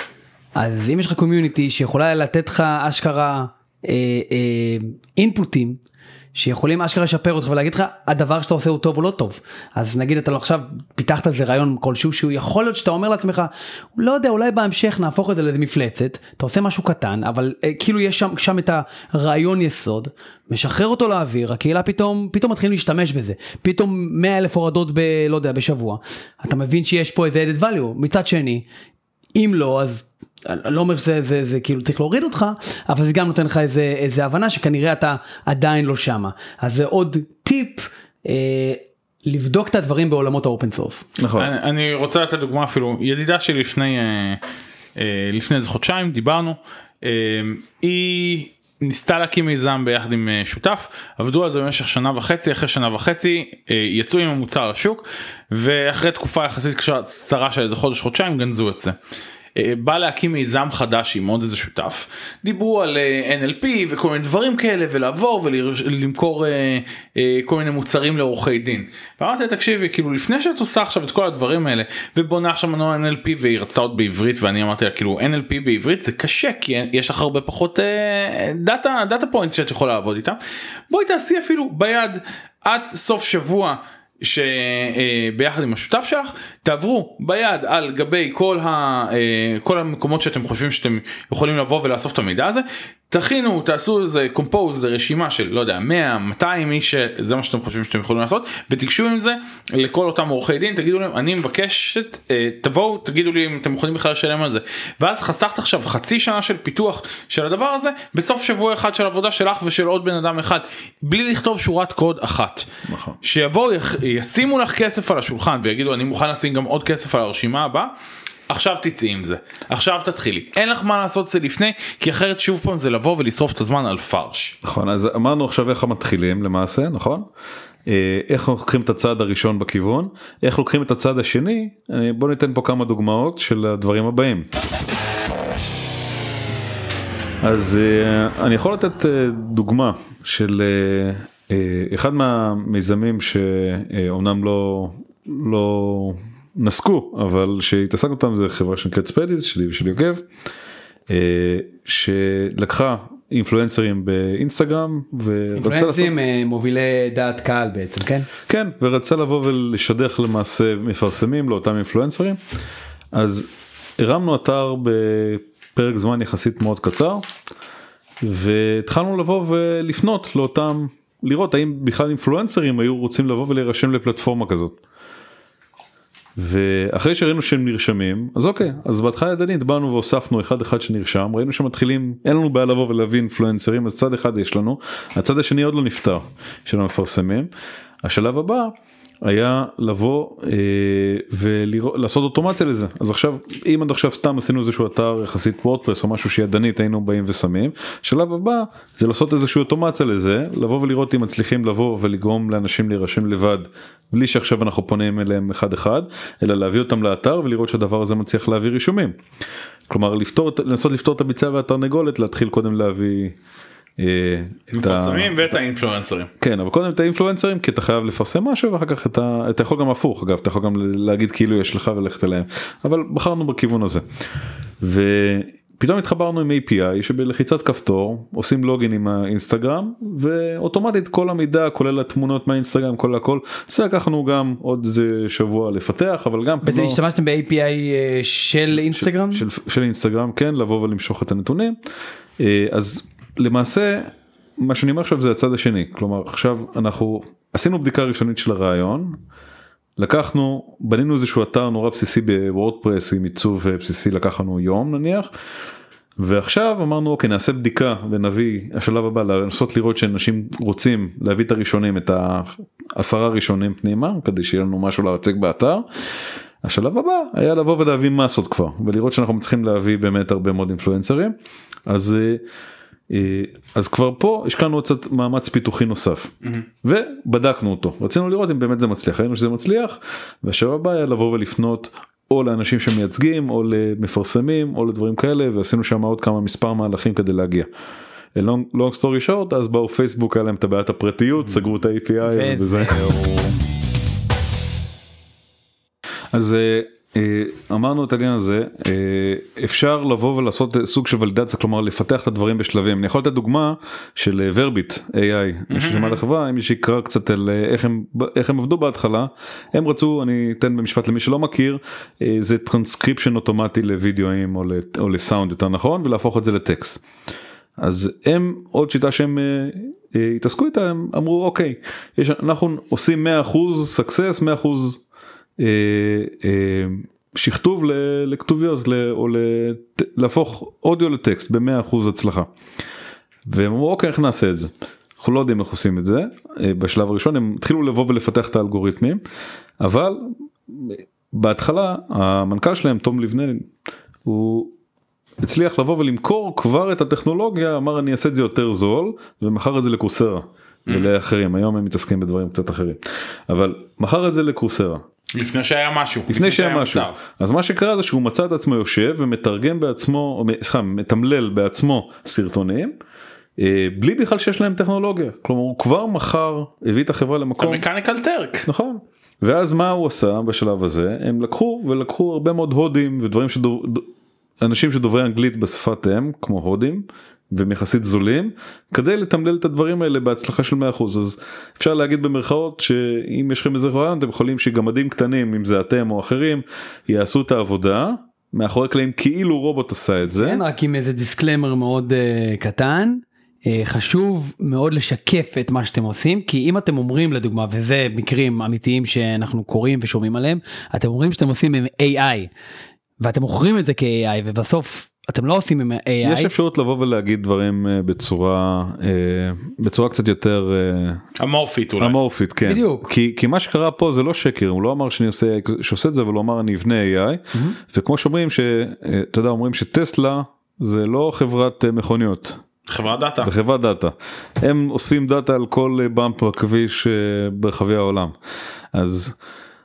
Speaker 2: אז אם יש לך קומיוניטי שיכולה לתת לך אשכרה אה, אה, אינפוטים, שיכולים אשכרה לשפר אותך ולהגיד לך, הדבר שאתה עושה הוא טוב או לא טוב. אז נגיד אתה לא עכשיו פיתחת איזה רעיון כלשהו, שהוא יכול להיות שאתה אומר לעצמך, לא יודע, אולי בהמשך נהפוך את זה לאיזה מפלצת, אתה עושה משהו קטן, אבל אה, כאילו יש שם, שם את הרעיון יסוד, משחרר אותו לאוויר, הקהילה פתאום, פתאום מתחילים להשתמש בזה, פתאום מאה אלף הורדות ב, לא יודע, בשבוע. אתה מבין שיש פה איזה added value. מצד שני, אם לא, אז אני לא אומר שזה זה, זה, כאילו צריך להוריד אותך, אבל זה גם נותן לך איזה, איזה הבנה שכנראה אתה עדיין לא שמה. אז זה עוד טיפ, אה, לבדוק את הדברים בעולמות האופן סורס.
Speaker 3: נכון. אני, אני רוצה לתת דוגמה אפילו, ידידה שלי לפני, אה, אה, לפני איזה חודשיים דיברנו, אה, היא ניסתה להקים מיזם ביחד עם שותף, עבדו על זה במשך שנה וחצי, אחרי שנה וחצי יצאו עם המוצר לשוק, ואחרי תקופה יחסית קצרה של איזה חודש חודשיים גנזו את זה. בא להקים מיזם חדש עם עוד איזה שותף, דיברו על אן אל פי וכל מיני דברים כאלה, ולעבור ולמכור כל מיני מוצרים לעורכי דין. ואמרתי, תקשיבי, כאילו לפני שאת עושה עכשיו את כל הדברים האלה, ובונה עכשיו מנוע אן אל פי והיא רצה עוד בעברית, ואני אמרתי לה, כאילו אן אל פי בעברית זה קשה, כי יש לך הרבה פחות דאטה, דאטה פוינטס שאת יכולה לעבוד איתה. בואי תעשי אפילו ביד עד סוף שבוע, שביחד עם השותף שלך תעברו ביד על גבי כל, ה, כל המקומות שאתם חושבים שאתם יכולים לבוא ולאסוף את המידע הזה, תכינו, תעשו איזה קומפוז, זה רשימה של לא יודע מאה מאתיים איש, זה מה שאתם חושבים שאתם יכולים לעשות, ותקשו עם זה לכל אותם עורכי דין, תגידו להם אני מבקשת, תבואו תגידו לי אם אתם יכולים בכלל לשלם על זה, ואז חסכת עכשיו חצי שנה של פיתוח של הדבר הזה בסוף שבוע אחד של עבודה שלך ושל עוד בן אדם אחד, בלי לכתוב שורת קוד אחת.
Speaker 4: נכון.
Speaker 3: שיבואו ישימו לך כסף על השולחן ויגידו אני מוכן לשים גם עוד כסף על הרשימה הבאה, עכשיו תצאי עם זה, עכשיו תתחילי, אין לך מה לעשות זה לפני, כי אחרת שוב פעם זה לבוא ולשרוף את הזמן על פרש.
Speaker 4: נכון, אז אמרנו עכשיו איך המתחילים למעשה, נכון? איך לוקחים את הצעד הראשון בכיוון, איך לוקחים את הצעד השני, בוא ניתן פה כמה דוגמאות של הדברים הבאים. אז אני יכול לתת דוגמה של אחד מהמיזמים שאומנם לא, לא נסקו, אבל שהתעסק אותם זה חברה שנקראת ספדיס, שלי ושל יוגב, שלקחה אינפלואנסרים באינסטגרם,
Speaker 2: אינפלואנסרים מובילי דעת קהל בעצם, כן?
Speaker 4: כן, ורצה לבוא ולשדך למעשה מפרסמים לאותם אינפלואנסרים, אז הרמנו אתר בפרק זמן יחסית מאוד קצר, והתחלנו לבוא ולפנות לאותם, לראות האם בכלל אינפלואנסרים היו רוצים לבוא ולהירשם לפלטפורמה כזאת. ואחרי שראינו שהם נרשמים, אז אוקיי, אז בהתחלה ידנית באנו והוספנו אחד אחד שנרשם, ראינו שמתחילים, אין לנו בעיה לבוא ולהביא אינפלואנסרים, אז צד אחד יש לנו, הצד השני עוד לא נפטר, של המפרסמים. השלב הבא, היה לבוא אה, ולעשות אוטומציה לזה. אז עכשיו, אם עד עכשיו סתם עשינו איזשהו אתר יחסית וורדפרס או משהו שידנית היינו באים ושמים, שלב הבא זה לעשות איזשהו אוטומציה לזה, לבוא ולראות אם מצליחים לבוא ולגרום לאנשים להירשם לבד, בלי שעכשיו אנחנו פונים אליהם אחד אחד, אלא להביא אותם לאתר ולראות שהדבר הזה מצליח להביא רישומים. כלומר, לפתור, לנסות לפתור את הביצה והתרנגולת, להתחיל קודם להביא
Speaker 3: מפרסמים ואת האינפלואנסרים.
Speaker 4: כן, אבל קודם את האינפלואנסרים, כי אתה חייב לפרסם משהו, ואחר כך אתה, אתה יכול גם הפוך, אגב, אתה יכול גם להגיד כאילו יש לך ולכת אליהם, אבל בחרנו בכיוון הזה. ופתאום התחברנו עם איי פי איי, שבלחיצת כפתור, עושים לוגין עם האינסטגרם, ואוטומטית כל המידע, כולל התמונות מהאינסטגרם, כל הכל, זה לקחנו גם עוד איזה שבוע לפתח, אבל גם...
Speaker 2: בעצם השתמשתם ב-איי פי איי של אינסטגרם?
Speaker 4: של, של, של אינסטגרם, כן, לבוא ולמשוך את הנתונים. אז למעשה, מה שאני אומר עכשיו זה הצד השני, כלומר עכשיו אנחנו עשינו בדיקה ראשונית של הרעיון, לקחנו, בנינו איזשהו אתר נורא בסיסי בוורדפרס עם עיצוב בסיסי, לקחנו יום נניח, ועכשיו אמרנו אוקיי נעשה בדיקה ונביא השלב הבא לנסות לראות שאנשים רוצים להביא את הראשונים, את העשרה ראשונים פנימה, כדי שיהיה לנו משהו להרצג באתר. השלב הבא היה לבוא ולהביא מסות כבר, ולראות שאנחנו מצליחים להביא באמת הרבה מאוד אינפלואנסרים, אז... אז כבר פה השקענו קצת מאמץ פיתוחי נוסף, mm-hmm. ובדקנו אותו, רצינו לראות אם באמת זה מצליח, ראינו שזה מצליח, והשלב הבא היה לבוא ולפנות או לאנשים שמייצגים, או למפרסמים, או לדברים כאלה, ועשינו שם עוד כמה מספר מהלכים כדי להגיע. long, long story short, אז באו פייסבוק, היה להם את הבעיית הפרטיות, mm-hmm. סגרו את ה-איי פי איי, וזה... אז... אמרנו את העניין הזה, אפשר לבוא ולעשות סוג של ולידציה, כלומר לפתח את הדברים בשלבים. אני יכול לתת דוגמה של ורביט איי איי, ששמע לחברה, אם מי שיקרא קצת על איך הם, איך הם עבדו בהתחלה, הם רצו, אני אתן במשפט למי שלא מכיר, זה טרנסקריפשן אוטומטי לוידאוים או לסאונד יותר נכון, ולהפוך את זה לטקסט. אז הם, עוד שיטה שהם התעסקו איתה, הם אמרו אוקיי, יש, אנחנו עושים מאה אחוז סקסס, מאה אחוז שכתוב לכתוביות או להפוך אודיו לטקסט ב-מאה אחוז הצלחה, והם אמרו אוקיי איך נעשה את זה, אנחנו לא יודעים איך עושים את זה. בשלב הראשון הם התחילו לבוא ולפתח את האלגוריתמים, אבל בהתחלה המנכ"ל שלהם תום לבנה הוא הצליח לבוא ולמכור כבר את הטכנולוגיה, אמר אני אעשה את זה יותר זול, ומחר את זה לקורסרה ולאחרים, היום הם מתעסקים בדברים קצת אחרים, אבל מחר את זה לקורסרה
Speaker 3: לפני שהיה משהו,
Speaker 4: לפני שהיה משהו. אז מה שקרה זה שהוא מצא את עצמו יושב ומתרגם בעצמו, סליחה, מתמלל בעצמו סרטונים, בלי בכלל שיש להם טכנולוגיה, כלומר הוא כבר מחר הביא את החברה למקום.
Speaker 3: המקניקל טרק.
Speaker 4: נכון. ואז מה הוא עשה בשלב הזה? הם לקחו ולקחו הרבה מאוד הודים ודברים שדו... אנשים שדוברי אנגלית בשפת אם, כמו הודים, ומחסית זולים, כדי לתמלל את הדברים האלה בהצלחה של מאה אחוז. אז אפשר להגיד במרכאות שאם יש לכם איזה רעיון, אתם יכולים שגמדים קטנים, אם זה אתם או אחרים, יעשו את העבודה, מאחורי קלעים כאילו רובוט עשה את זה.
Speaker 2: כן, רק עם איזה דיסקליימר מאוד uh, קטן, uh, חשוב מאוד לשקף את מה שאתם עושים, כי אם אתם אומרים לדוגמה, וזה מקרים אמיתיים שאנחנו קוראים ושומעים עליהם, אתם אומרים שאתם עושים עם איי איי, ואתם מוכרים את זה כ-איי איי, ובסוף אתם לא עושים עם איי איי.
Speaker 4: יש אפשרות לבוא ולהגיד דברים בצורה, בצורה קצת יותר...
Speaker 3: אמורפית אולי.
Speaker 4: אמורפית, כן.
Speaker 2: בדיוק.
Speaker 4: כי, כי מה שקרה פה זה לא שקר, הוא לא אמר שאני עושה, שעושה את זה, אבל הוא אמר אני אבנה איי איי, mm-hmm. וכמו שאומרים, אתה יודע, אומרים שטסלה זה לא חברת מכוניות.
Speaker 3: חברת דאטה.
Speaker 4: זה חברת דאטה. הם אוספים דאטה על כל באמפ בכביש ברחבי העולם. אז...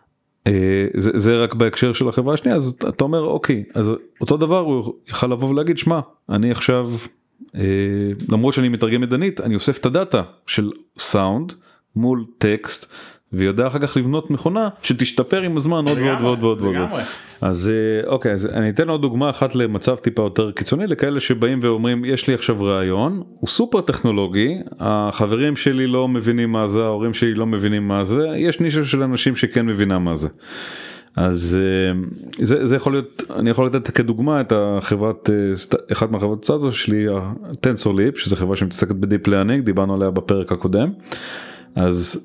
Speaker 4: זה, זה רק בהקשר של החברה השנייה, אז אתה אומר אוקיי, אז אותו דבר הוא יוכל לבוא ולהגיד, שמה, אני עכשיו, אה, למרות שאני מתרגם מדענית, אני אוסף את הדאטה של סאונד מול טקסט, ויודע אחר כך לבנות מכונה שתשתפר עם הזמן עוד ועוד ועוד ועוד ועוד. אז אוקיי, אז אני אתן עוד דוגמה אחת למצב טיפה יותר קיצוני, לכאלה שבאים ואומרים, יש לי עכשיו רעיון, הוא סופר טכנולוגי, החברים שלי לא מבינים מה זה, ההורים שלי לא מבינים מה זה, יש נישה של אנשים שכן מבינה מה זה. אז זה, זה יכול להיות, אני יכול לתת כדוגמה את החברת, אחת מהחברות סטארט-אפ שלי, TensorLeap, שזו חברה שמתעסקת בדיפ לרנינג, דיברנו עליה בפרק הקודם. אז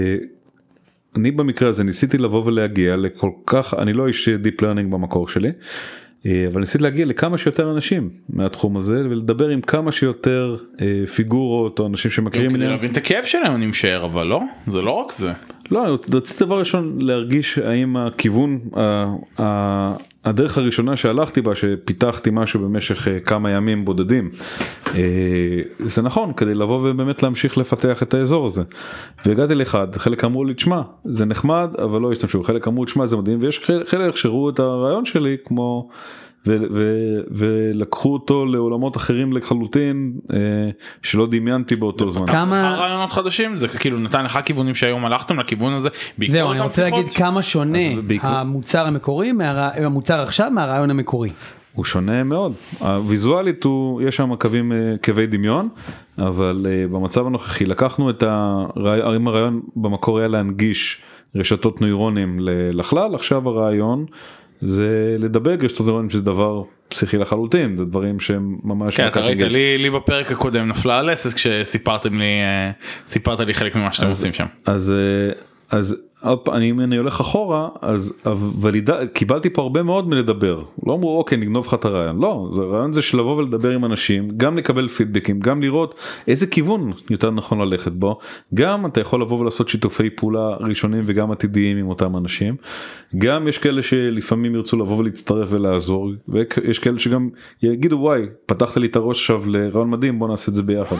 Speaker 4: אני במקרה הזה ניסיתי לבוא ולהגיע לכל כך, אני לא איש דיפ לרנינג במקור שלי, אבל ניסיתי להגיע לכמה שיותר אנשים מהתחום הזה, ולדבר עם כמה שיותר פיגורות או אנשים שמכירים.
Speaker 3: כדי להבין את הכאב שלהם אני משער, אבל לא, זה לא רק זה.
Speaker 4: לא, אני רציתי דבר ראשון להרגיש האם הכיוון, הדרך הראשונה שהלכתי בה, שפיתחתי משהו במשך כמה ימים בודדים, זה נכון, כדי לבוא ובאמת להמשיך לפתח את האזור הזה. והגעתי לאחד, חלק אמרו לי, תשמע, זה נחמד, אבל לא השתמשו, חלק אמרו, תשמע, זה מדהים, ויש חלק שראו את הרעיון שלי כמו... ו- ו- ולקחו אותו לעולמות אחרים לחלוטין שלא דמיינתי באותו זמן.
Speaker 3: כמה רעיונות חדשים זה כאילו נתן לך כיוונים שהיום הלכתם לכיוון הזה.
Speaker 2: זהו, אני רוצה להגיד כמה שונה המוצר המקורי מהמוצר עכשיו מהרעיון המקורי.
Speaker 4: הוא שונה מאוד, הוויזואלית הוא, יש שם קווים, קווי דמיון, אבל במצב הנוכחי לקחנו את הרעיון, הרעיון במקור היה להנגיש רשתות נוירונים לכלל, עכשיו הרעיון זה לדבק רשתות נוירונים, שזה דבר פסיכי לחלוטין, זה דברים שהם ממש...
Speaker 3: כן, אתה ראית לי, לי בפרק הקודם נפלה על אסס כשסיפרתם לי, סיפרת לי חלק ממה שאתם עושים שם.
Speaker 4: אז, אז אני, אני הולך אחורה, אז ולידה, קיבלתי פה הרבה מאוד מלדבר, לא אמרו אוקיי נגנוב לך את הרעיון, לא, זה הרעיון זה שלבוא ולדבר עם אנשים, גם לקבל פידבקים, גם לראות איזה כיוון יותר נכון ללכת בו, גם אתה יכול לבוא ולעשות שיתופי פעולה ראשונים וגם עתידיים עם אותם אנשים, גם יש כאלה שלפעמים ירצו לבוא ולהצטרף ולעזור, ויש כאלה שגם יגידו וואי, פתחת לי את הראש עכשיו לרעיון מדהים, בוא נעשה את זה ביחד.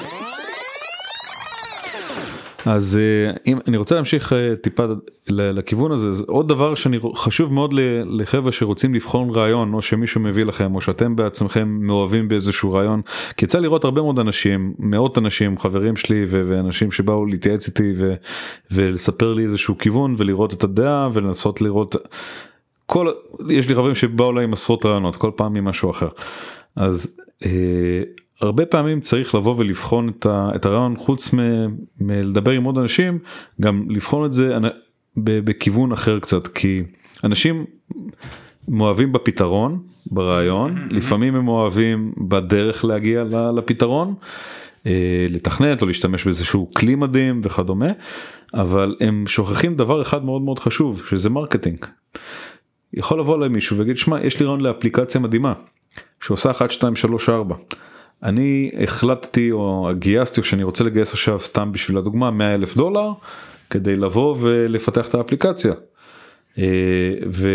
Speaker 4: אז אם אני רוצה להמשיך טיפה לכיוון הזה, אז עוד דבר שאני חשוב מאוד לחבר'ה שרוצים לבחון רעיון, או שמישהו מביא לכם, או שאתם בעצמכם מאוהבים באיזשהו רעיון, כי יצא לראות הרבה מאוד אנשים, מאות אנשים, חברים שלי ואנשים שבאו להתייעץ איתי ולספר לי איזשהו כיוון ולראות את הדעה ולנסות לראות, כל, יש לי חברים שבאו לה עם עשרות רעיונות, כל פעם עם משהו אחר. אז הרבה פעמים צריך לבוא ולבחון את, ה, את הרעיון, חוץ מ, מלדבר עם עוד אנשים, גם לבחון את זה בכיוון אחר קצת, כי אנשים מאוהבים בפתרון, ברעיון, לפעמים הם מאוהבים בדרך להגיע לפתרון, לתכנת או להשתמש באיזשהו כלי מדהים וכדומה, אבל הם שוכחים דבר אחד מאוד מאוד חשוב, שזה מרקטינג. יכול לבוא אליי מישהו ויגיד, שמע, יש לי רעיון לאפליקציה מדהימה, שעושה אחת, שתיים, שלוש, ארבע. אני החלטתי או גייסתי או שאני רוצה לגייס עכשיו סתם בשביל הדוגמה מאה אלף דולר כדי לבוא ולפתח את האפליקציה. ו,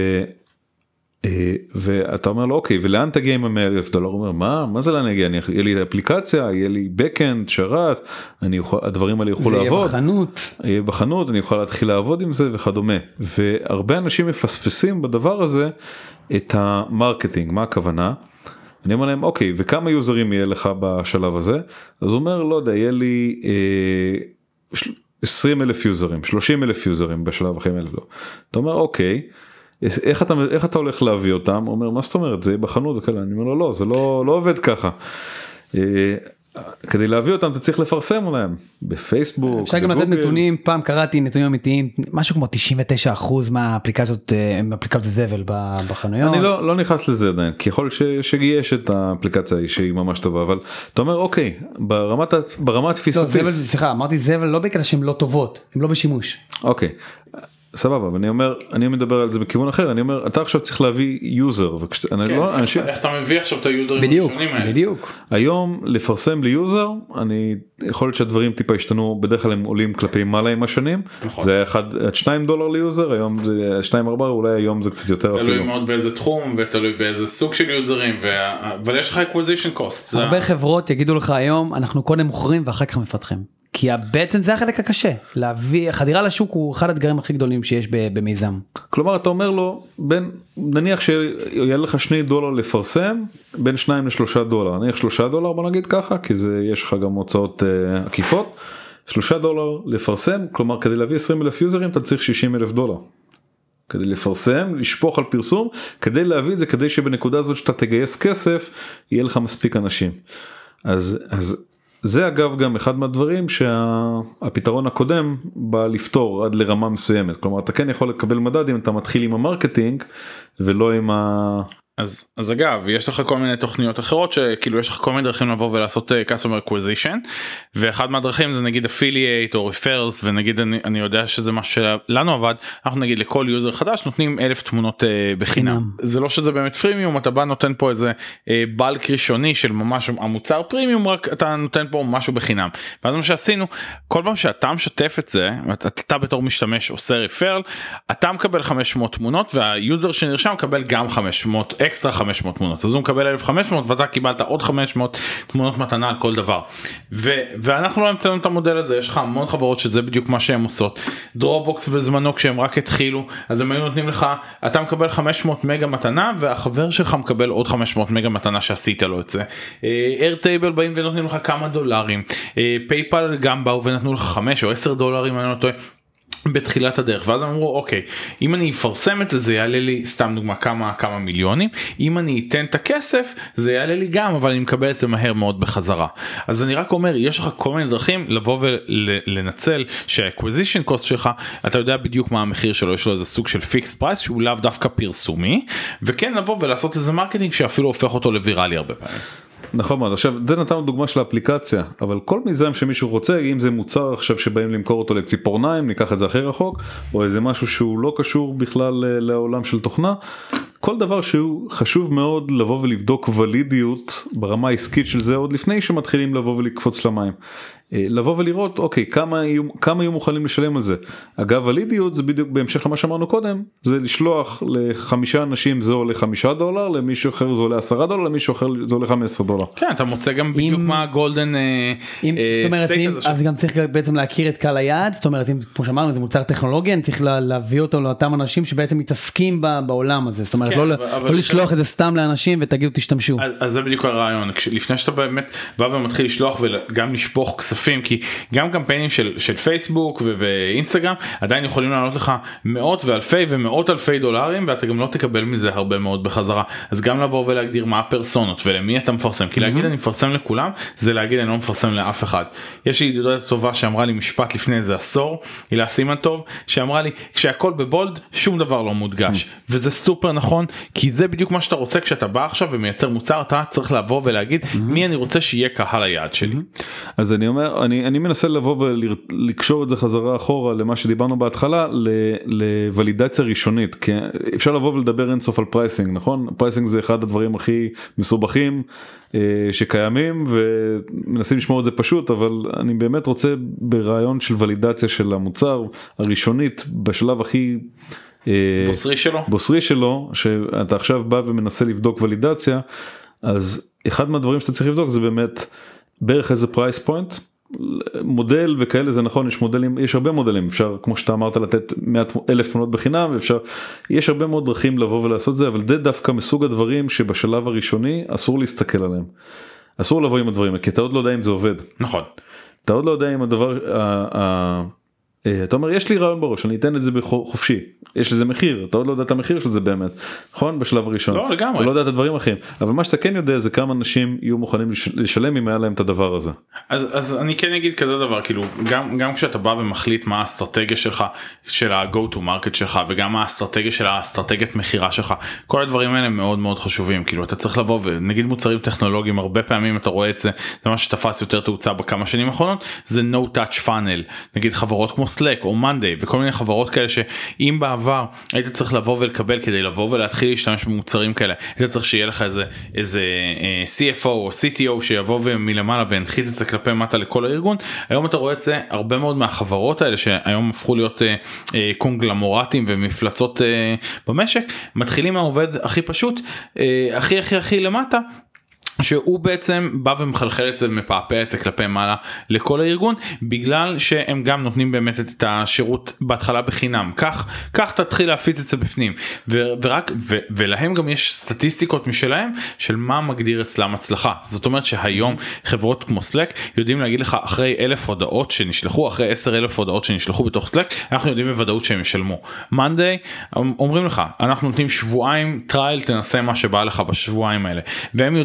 Speaker 4: ואתה אומר לו אוקיי, ולאן תגיע עם ה-מאה אלף דולר? הוא אומר מה? מה זה לאן יגיע? יהיה לי אפליקציה, יהיה לי backend, שרת, אני יכול, הדברים האלה יוכלו לעבוד.
Speaker 2: זה יהיה בחנות.
Speaker 4: יהיה בחנות, אני יכול להתחיל לעבוד עם זה וכדומה. והרבה אנשים מפספסים בדבר הזה את המרקטינג, מה הכוונה? אני אומר להם, אוקיי, וכמה יוזרים יהיה לך בשלב הזה? אז הוא אומר, לא יודע, יהיה לי אה, עשרים אלף יוזרים, שלושים אלף יוזרים בשלב אחרי אלף דולר. אתה אומר, אוקיי, איך אתה, איך אתה הולך להביא אותם? הוא אומר, מה זאת אומרת? זה יהיה בחנות וכאלה. אני אומר לו, לא, זה לא, לא עובד ככה. אה, כדי להביא אותם אתה צריך לפרסם עליהם בפייסבוק,
Speaker 2: אפשר גם לתת נתונים, פעם קראתי נתונים אמיתיים, משהו כמו תשעים ותשעה אחוז מהאפליקציות, אפליקציות זבל בחנויות.
Speaker 4: אני לא, לא נכנס לזה עדיין, כי יכול שיש את האפליקציה שהיא ממש טובה, אבל אתה אומר אוקיי, ברמת, ברמת תפיסתית.
Speaker 2: לא, זבל, סליחה, אמרתי זבל לא בגלל שהן לא טובות, הן לא בשימוש.
Speaker 4: אוקיי. סבבה, ואני אומר, אני מדבר על זה בכיוון אחר, אני אומר, אתה עכשיו צריך להביא יוזר,
Speaker 3: איך אתה מביא עכשיו את היוזרים
Speaker 2: הראשונים האלה? בדיוק.
Speaker 4: היום לפרסם לי יוזר, אני יכול להיות שהדברים טיפה השתנו, בדרך כלל הם עולים כלפי מעלה עם השנים, זה היה אחד עד שניים דולר ליוזר, היום זה שתיים ארבע, אולי היום זה קצת יותר אפילו.
Speaker 3: תלוי מאוד באיזה תחום, ותלוי באיזה סוג של יוזרים, אבל יש לך acquisition cost.
Speaker 2: הרבה חברות יגידו לך היום, אנחנו קודם מוכרים ואחר כך מפתחים. כי בעצם זה החלק הקשה, להביא, חדירה לשוק הוא אחד הדגרים הכי גדולים שיש במיזם.
Speaker 4: כלומר אתה אומר לו, בין, נניח שיהיה לך שני דולר לפרסם, בין שניים לשלושה דולר, נניח שלושה דולר בוא נגיד ככה, כי זה, יש לך גם הוצאות uh, עקיפות, שלושה דולר לפרסם, כלומר כדי להביא עשרים אלף יוזרים אתה צריך שישים אלף דולר. כדי לפרסם, לשפוך על פרסום, כדי להביא את זה, כדי שבנקודה הזאת שאתה תגייס כסף, יהיה לך מספיק אנשים. אז, אז זה אגב גם אחד מהדברים שהפתרון הקודם בא לפתור עד לרמה מסוימת, כלומר אתה כן יכול לקבל מדד אם אתה מתחיל עם המרקטינג ולא עם ה...
Speaker 3: אז, אז אגב, יש לך כל מיני תוכניות אחרות שכאילו יש לך כל מיני דרכים לבוא ולעשות uh, customer acquisition, ואחד מהדרכים זה נגיד affiliate או referrals, ונגיד אני, אני יודע שזה מה שלנו עבד, אנחנו נגיד לכל יוזר חדש נותנים אלף תמונות uh, בחינם. זה לא שזה באמת פרימיום, אתה בא נותן פה איזה uh, בלק ראשוני של ממש המוצר פרימיום, רק אתה נותן פה משהו בחינם. ואז מה שעשינו, כל פעם שאתה משתף את זה, אתה, אתה בתור משתמש עושה רפרל, אתה מקבל חמש מאות תמונות, והיוזר שנרשם מקבל גם חמש מאות, אקסטרה חמש מאות תמונות, אז הוא מקבל אלף וחמש מאות ואתה קיבלת עוד חמש מאות תמונות מתנה על כל דבר. ו- ואנחנו לא המצאנו את המודל הזה, יש לך המון חברות שזה בדיוק מה שהן עושות. דרופבוקס בזמנו כשהם רק התחילו, אז הם היו נותנים לך, אתה מקבל חמש מאות מגה מתנה, והחבר שלך מקבל עוד חמש מאות מגה מתנה שעשית לו את זה. איירטייבל באים ונותנים לך כמה דולרים, פייפל גם באו ונתנו לך חמש או עשר דולרים, אני לא טועה, בתחילת הדרך. ואז אמרו אוקיי, אם אני אפרסם את זה זה יעלה לי סתם דוגמה כמה כמה מיליונים, אם אני אתן את הכסף זה יעלה לי גם, אבל אני מקבל את זה מהר מאוד בחזרה. אז אני רק אומר, יש לך כל מיני דרכים לבוא ולנצל שהאקוויזישן קוסט שלך, אתה יודע בדיוק מה המחיר שלו, יש לו איזה סוג של פיקס פרייס שהוא לאו דווקא פרסומי, וכן לבוא ולעשות איזה מרקטינג שאפילו הופך אותו לוויראלי הרבה פעמים.
Speaker 4: נכון מאוד. עכשיו זה נתנו דוגמה של האפליקציה, אבל כל מיזם שמישהו רוצה, אם זה מוצר עכשיו שבאים למכור אותו לציפורניים, ניקח את זה הכי רחוק, או איזה משהו שהוא לא קשור בכלל לעולם של תוכנה, כל דבר שהוא חשוב מאוד לבוא ולבדוק ולידיות ברמה העסקית של זה עוד לפני שמתחילים לבוא ולקפוץ למים. לבוא ולראות אוקיי כמה יהיו, כמה יהיו מוכנים לשלם על זה. אגב ולידיות זה בדיוק בהמשך למה שאמרנו קודם, זה לשלוח לחמישה אנשים זה עולה חמישה דולר, למישהו אחר זה עולה עשרה דולר, למישהו אחר זה עולה חמש עשרה דולר.
Speaker 3: כן, אתה מוצא גם בדיוק מה הגולדן
Speaker 2: זאת אומרת, אז גם צריך בעצם להכיר את קהל היעד, זאת אומרת, כמו שאמרנו זה מוצר טכנולוגי, אני צריך להביא אותו לאותם אנשים שבעצם מתעסקים בעולם הזה, זאת אומרת לא לשלוח את זה סתם לאנשים ותגידו תשתמשו.
Speaker 3: אז זה בדיוק הרעיון, לפני שאתה באמת בא ומתחיל לשלוח וגם לשפוך כספים, כי גם קמפיינים של, של פייסבוק ו- ואינסטגרם עדיין יכולים לעלות לך מאות ואלפי ומאות אלפי דולרים, ואתה גם לא תקבל מזה הרבה מאוד בחזרה. אז גם לבוא ולהגדיר מה הפרסונות ולמי אתה מפרסם, כי להגיד אני מפרסם לכולם זה להגיד אני לא מפרסם לאף אחד. יש לי ידידה טובה שאמרה לי משפט לפני איזה עשור, הילה סימן טוב, שאמרה לי כשהכל בבולד שום דבר לא מודגש, וזה סופר נכון, כי זה בדיוק מה שאתה רוצה כשאתה בא עכשיו ומייצר מוצר, אתה צריך לבוא ולהגיד מי אני רוצה שיהיה קהל היעד שלי.
Speaker 4: אז אני אומר, אני, אני מנסה לבוא ולקשור את זה חזרה אחורה למה שדיברנו בהתחלה, לוולידציה ראשונית, כי אפשר לבוא ולדבר אינסוף על פרייסינג, נכון? פרייסינג זה אחד הדברים הכי מסובכים שקיימים, ומנסים לשמור את זה פשוט, אבל אני באמת רוצה ברעיון של ולידציה של המוצר הראשונית, בשלב הכי
Speaker 3: בוסרי שלו,
Speaker 4: בוסרי שלו, שאתה עכשיו בא ומנסה לבדוק ולידציה, אז אחד מהדברים שאתה צריך לבדוק זה באמת בערך איזה פרייס פוינט, מודל וכאלה, זה נכון, יש מודלים, יש הרבה מודלים, אפשר כמו שאתה אמרת לתת אלף תמונות בחינם, אפשר, יש הרבה מאוד דרכים לבוא ולעשות זה, אבל זה דווקא מסוג הדברים שבשלב הראשוני אסור להסתכל עליהם, אסור לבוא עם הדברים, כי אתה עוד לא יודע אם זה עובד.
Speaker 3: נכון.
Speaker 4: אתה עוד לא יודע אם הדבר, אתה אומר יש לי רעיון בראש, אני אתן את זה בחופשי, יש לזה מחיר, אתה עוד לא יודע את המחיר של זה באמת, נכון? בשלב הראשון.
Speaker 3: לא, לגמרי.
Speaker 4: אתה לא יודע את הדברים אחרים, אבל מה שאתה כן יודע זה כמה אנשים יהיו מוכנים לשלם אם היה להם את הדבר הזה.
Speaker 3: אז, אז אני כן אגיד כזה דבר, כאילו, גם, גם כשאתה בא ומחליט מה האסטרטגיה שלך, של ה-go to market שלך, וגם מה האסטרטגיה של האסטרטגיית מחירה שלך, כל הדברים האלה מאוד מאוד חשובים, כאילו, אתה צריך לבוא ונגיד מוצרים טכנולוגיים, הרבה פעמים אתה רואה את זה, זה מה שתפס יותר תאוצה בכמה שנים האחרונות, זה no touch funnel, נגיד חברות כמו Slack או Monday וכל מיני חברות כאלה שאם בעבר היית צריך לבוא ולקבל כדי לבוא ולהתחיל להשתמש במוצרים כאלה, היית צריך שיהיה לך איזה, איזה סי אף או או סי טי או שיבוא מלמעלה והנחית את זה כלפי מטה לכל הארגון. היום אתה רואה את זה, הרבה מאוד מהחברות האלה שהיום הפכו להיות אה, אה, קונגלמורטים ומפלצות אה, במשק, מתחילים מהעובד הכי פשוט, אה, הכי הכי הכי למטה, שהוא בעצם בא ומחלחל את זה, מפעפע את זה כלפי מעלה לכל הארגון, בגלל שהם גם נותנים באמת את השירות בהתחלה בחינם. כך, כך תתחיל להפיץ את זה בפנים. ו- ורק, ו- ולהם גם יש סטטיסטיקות משלהם, של מה מגדיר אצלם הצלחה. זאת אומרת שהיום חברות כמו Slack יודעים להגיד לך, אחרי אלף הודעות שנשלחו, אחרי עשר אלף הודעות שנשלחו בתוך Slack, אנחנו יודעים בוודאות שהם ישלמו. Monday, אומרים לך, אנחנו נותנים שבועיים טרייל, תנסה מה שבא לך בשבועיים האלה. והם יודעים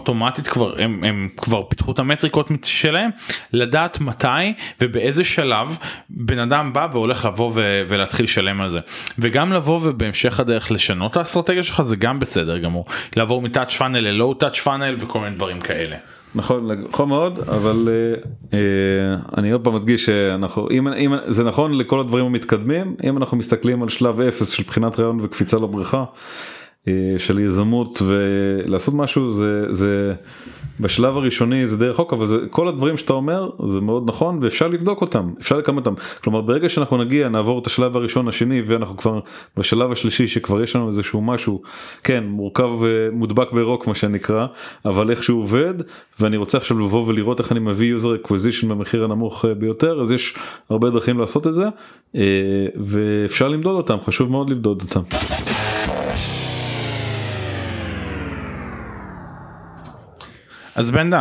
Speaker 3: אוטומטית כבר הם, הם כבר פיתחו את המטריקות שלהם, לדעת מתי ובאיזה שלב בן אדם בא והולך לבוא ו- ולהתחיל לשלם על זה, וגם לבוא ובהמשך הדרך לשנות את האסטרטגיה שלך זה גם בסדר גמור, לעבור מטאץ' פאנל ללואו טאץ' פאנל וכל מיני דברים כאלה.
Speaker 4: נכון, נכון מאוד, אבל אה, אני עוד פעם מדגיש שאנחנו, אם, אם, זה נכון לכל הדברים המתקדמים, אם אנחנו מסתכלים על שלב אפס של בחינת רעיון וקפיצה לבריכה, אה, של יזמות ולעשות משהו, זה, זה בשלב הראשוני זה דרך חוק, אבל זה, כל הדברים שאתה אומר זה מאוד נכון ואפשר לבדוק אותם, אפשר לקם אותם, כלומר ברגע שאנחנו נגיע נעבור את השלב הראשון השני ואנחנו כבר בשלב השלישי שכבר יש לנו איזשהו משהו, כן מורכב ומודבק ברוק מה שנקרא, אבל איך שהוא עובד ואני רוצה עכשיו לבוא ולראות איך אני מביא user acquisition במחיר הנמוך ביותר, אז יש הרבה דרכים לעשות את זה ואפשר למדוד אותם, חשוב מאוד למדוד אותם.
Speaker 3: אז בנדה,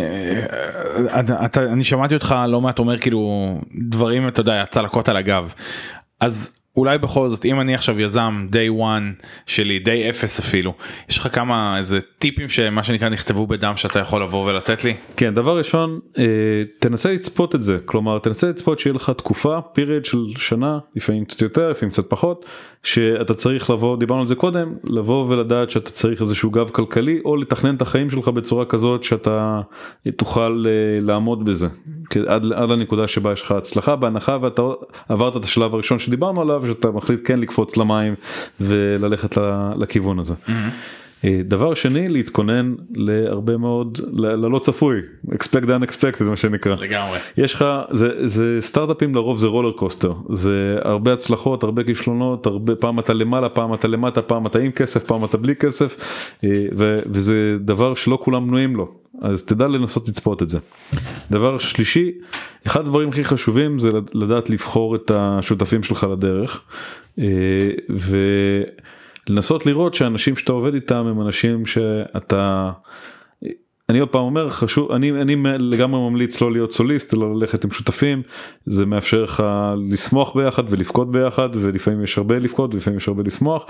Speaker 3: אני שמעתי אותך לא מעט אומר כאילו דברים, אתה יודע, צלקות על הגב, אז אולי בכל זאת אם אני עכשיו יזם day one שלי, day אפס אפילו, יש לך כמה איזה טיפים שמה שנקרא נכתבו בדם שאתה יכול לבוא ולתת לי?
Speaker 4: כן, דבר ראשון, תנסה לצפות את זה, כלומר תנסה לצפות שיהיה לך תקופה, פיריד של שנה, לפעמים קצת יותר, לפעמים קצת פחות, שאתה צריך לבוא, דיברנו על זה קודם, לבוא ולדעת שאתה צריך איזשהו גב כלכלי, או לתכנן את החיים שלך בצורה כזאת שאתה תוכל לעמוד בזה, עד, עד לנקודה שבה יש לך הצלחה, בהנחה ואתה עברת את השלב הראשון שדיברנו עליו, שאתה מחליט כן לקפוץ למים וללכת לכיוון הזה. Mm-hmm. דבר שני, להתכונן להרבה מאוד, ללא צפוי, expect the unexpected, מה שנקרא.
Speaker 3: לגמרי.
Speaker 4: יש לך, זה, זה סטארט-אפים לרוב זה רולר קוסטר, זה הרבה הצלחות, הרבה כישלונות, הרבה, פעם אתה למעלה, פעם אתה למטה, פעם אתה עם כסף, פעם אתה בלי כסף, ו, וזה דבר שלא כולם מנויים לו, אז תדע לנסות לצפות את זה. דבר שלישי, אחד הדברים הכי חשובים זה לדעת לבחור את השותפים שלך לדרך, ו... לנסות לראות שאנשים שאתה עובד איתם הם אנשים שאתה, אני עוד פעם אומר, חשוב, אני, אני לגמרי ממליץ לא להיות סוליסט, אלא ללכת עם שותפים, זה מאפשר לך לשמוח ביחד ולפקוד ביחד, ולפעמים יש הרבה לפקוד, ולפעמים יש הרבה לשמוח,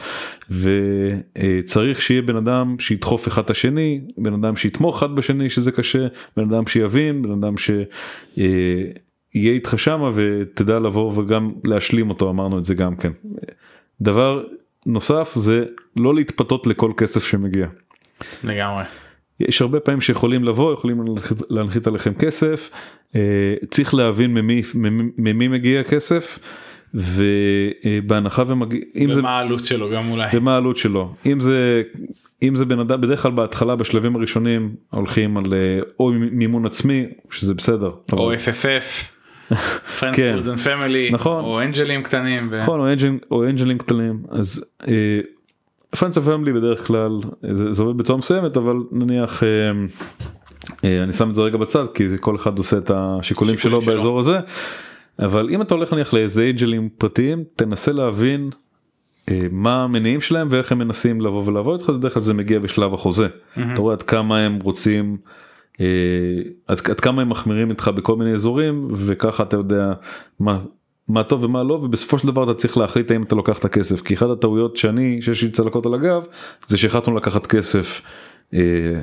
Speaker 4: וצריך שיהיה בן אדם שידחוף אחד את השני, בן אדם שיתמוך אחד בשני שזה קשה, בן אדם שיבין, בן אדם שיהיה איתך שמה ותדע לבוא וגם להשלים אותו, אמרנו את זה גם כן. דבר נוסף זה לא להתפתות לכל כסף שמגיע.
Speaker 3: לגמרי.
Speaker 4: יש הרבה פעמים שיכולים לבוא, יכולים להנחית עליכם כסף, צריך להבין ממי, ממי מגיע כסף, ובהנחה ומגיע...
Speaker 3: ומה העלות שלו גם אולי.
Speaker 4: ומה העלות שלו. אם זה, אם זה בן אדם, בדרך כלל בהתחלה בשלבים הראשונים הולכים על או מימון עצמי, שזה בסדר.
Speaker 3: או אף אף אף. Friends, Foods and Family, או אנג'לים קטנים.
Speaker 4: נכון, או אנג'לים קטנים. אז Friends and Family בדרך כלל, זה עובד בצורה מסוימת, אבל נניח, אני שם את זה רגע בצד, כי כל אחד עושה את השיקולים שלו באזור הזה, אבל אם אתה הולך נניח לאיזה אנג'לים פרטיים, תנסה להבין מה המניעים שלהם, ואיך הם מנסים לבוא ולעבוד איתך, בדרך כלל זה מגיע בשלב החוזה. אתה רואה עד כמה הם רוצים, עד, עד כמה הם מחמירים איתך בכל מיני אזורים, וככה אתה יודע מה, מה טוב ומה לא, ובסופו של דבר אתה צריך להחליט האם אתה לוקח את הכסף, כי אחד הטעויות שאני, שיש לי צלקות על הגב, זה שהחלטנו לקחת כסף אה,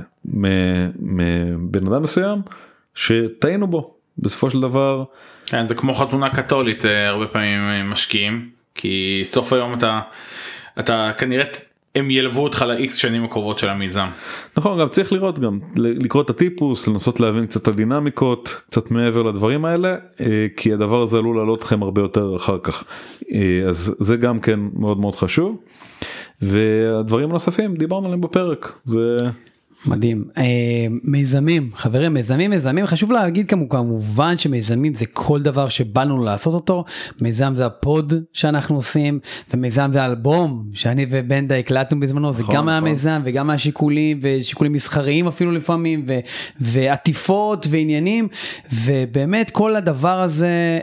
Speaker 4: מבן אדם מסוים, שטעינו בו, בסופו של דבר.
Speaker 3: כן, זה כמו חתונה קתולית, הרבה פעמים משקיעים, כי סוף היום אתה, אתה כנראה... הם ילוו אותך ל-X שנים הקרובות של המיזם.
Speaker 4: נכון, גם צריך לראות גם, לקרוא את הטיפוס, לנסות להבין קצת הדינמיקות, קצת מעבר לדברים האלה, כי הדבר הזה עלול לעלות לכם הרבה יותר אחר כך. אז זה גם כן מאוד מאוד חשוב. והדברים הנוספים, דיברנו עליהם בפרק. זה...
Speaker 2: מדהים. מיזמים, חברים, מיזמים, מיזמים, חשוב להגיד כמובן שמיזמים זה כל דבר שבאנו לעשות אותו, מיזם זה הפוד שאנחנו עושים, ומיזם זה האלבום שאני ובנדה הקלטנו בזמנו, זה גם מהמיזם וגם מהשיקולים, ושיקולים מסחריים אפילו לפעמים, ועטיפות ועניינים, ובאמת כל הדבר הזה,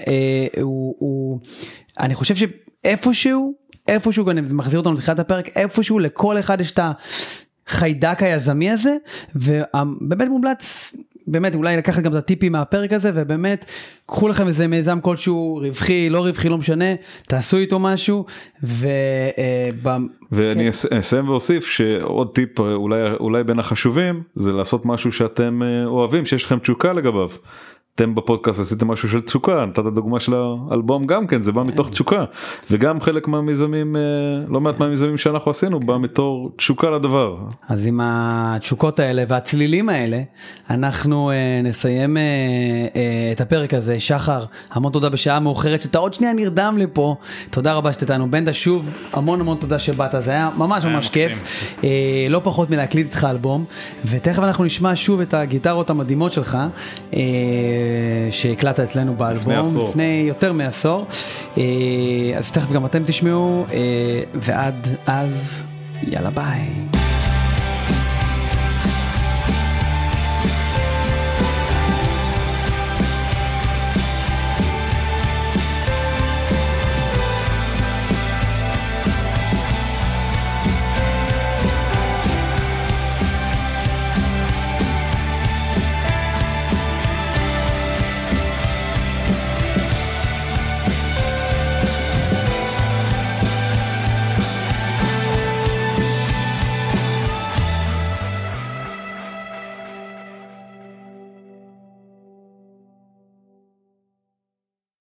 Speaker 2: אני חושב שאיפשהו, איפשהו, זה מחזיר אותנו לתחילת הפרק, איפשהו לכל אחד יש את ה... חיידק היזמי הזה, ובאמת מומלץ באמת אולי לקחת גם את הטיפים מהפרק הזה, ובאמת קחו לכם איזה מיזם כלשהו, רווחי, לא רווחי, לא משנה, תעשו איתו משהו, ו...
Speaker 4: ואני אסיים ואוסיף שעוד טיפ אולי, אולי בין החשובים, זה לעשות משהו שאתם אוהבים, שיש לכם תשוקה לגביו. אתם בפודקאסט עשיתם משהו של תשוקה, נתת הדוגמה של האלבום גם כן, זה בא מתוך תשוקה, וגם חלק מהמיזמים, לא מעט מהמיזמים שאנחנו עשינו, בא מתור תשוקה לדבר.
Speaker 2: אז עם התשוקות האלה והצלילים האלה, אנחנו נסיים את הפרק הזה. שחר, המון תודה בשעה מאוחרת, שאתה עוד שנייה נרדם לפה, תודה רבה שתתנו. בנדה, שוב, המון המון תודה שבאת, זה היה ממש ממש כיף, לא פחות מלהקליט איתך אלבום, ותכף אנחנו נשמע שוב את הגיטרות המדהימות שלך, שהקלטת אצלנו באלבום לפני, לפני יותר מעשור, אז תכף גם אתם תשמעו, ועד אז יאללה ביי.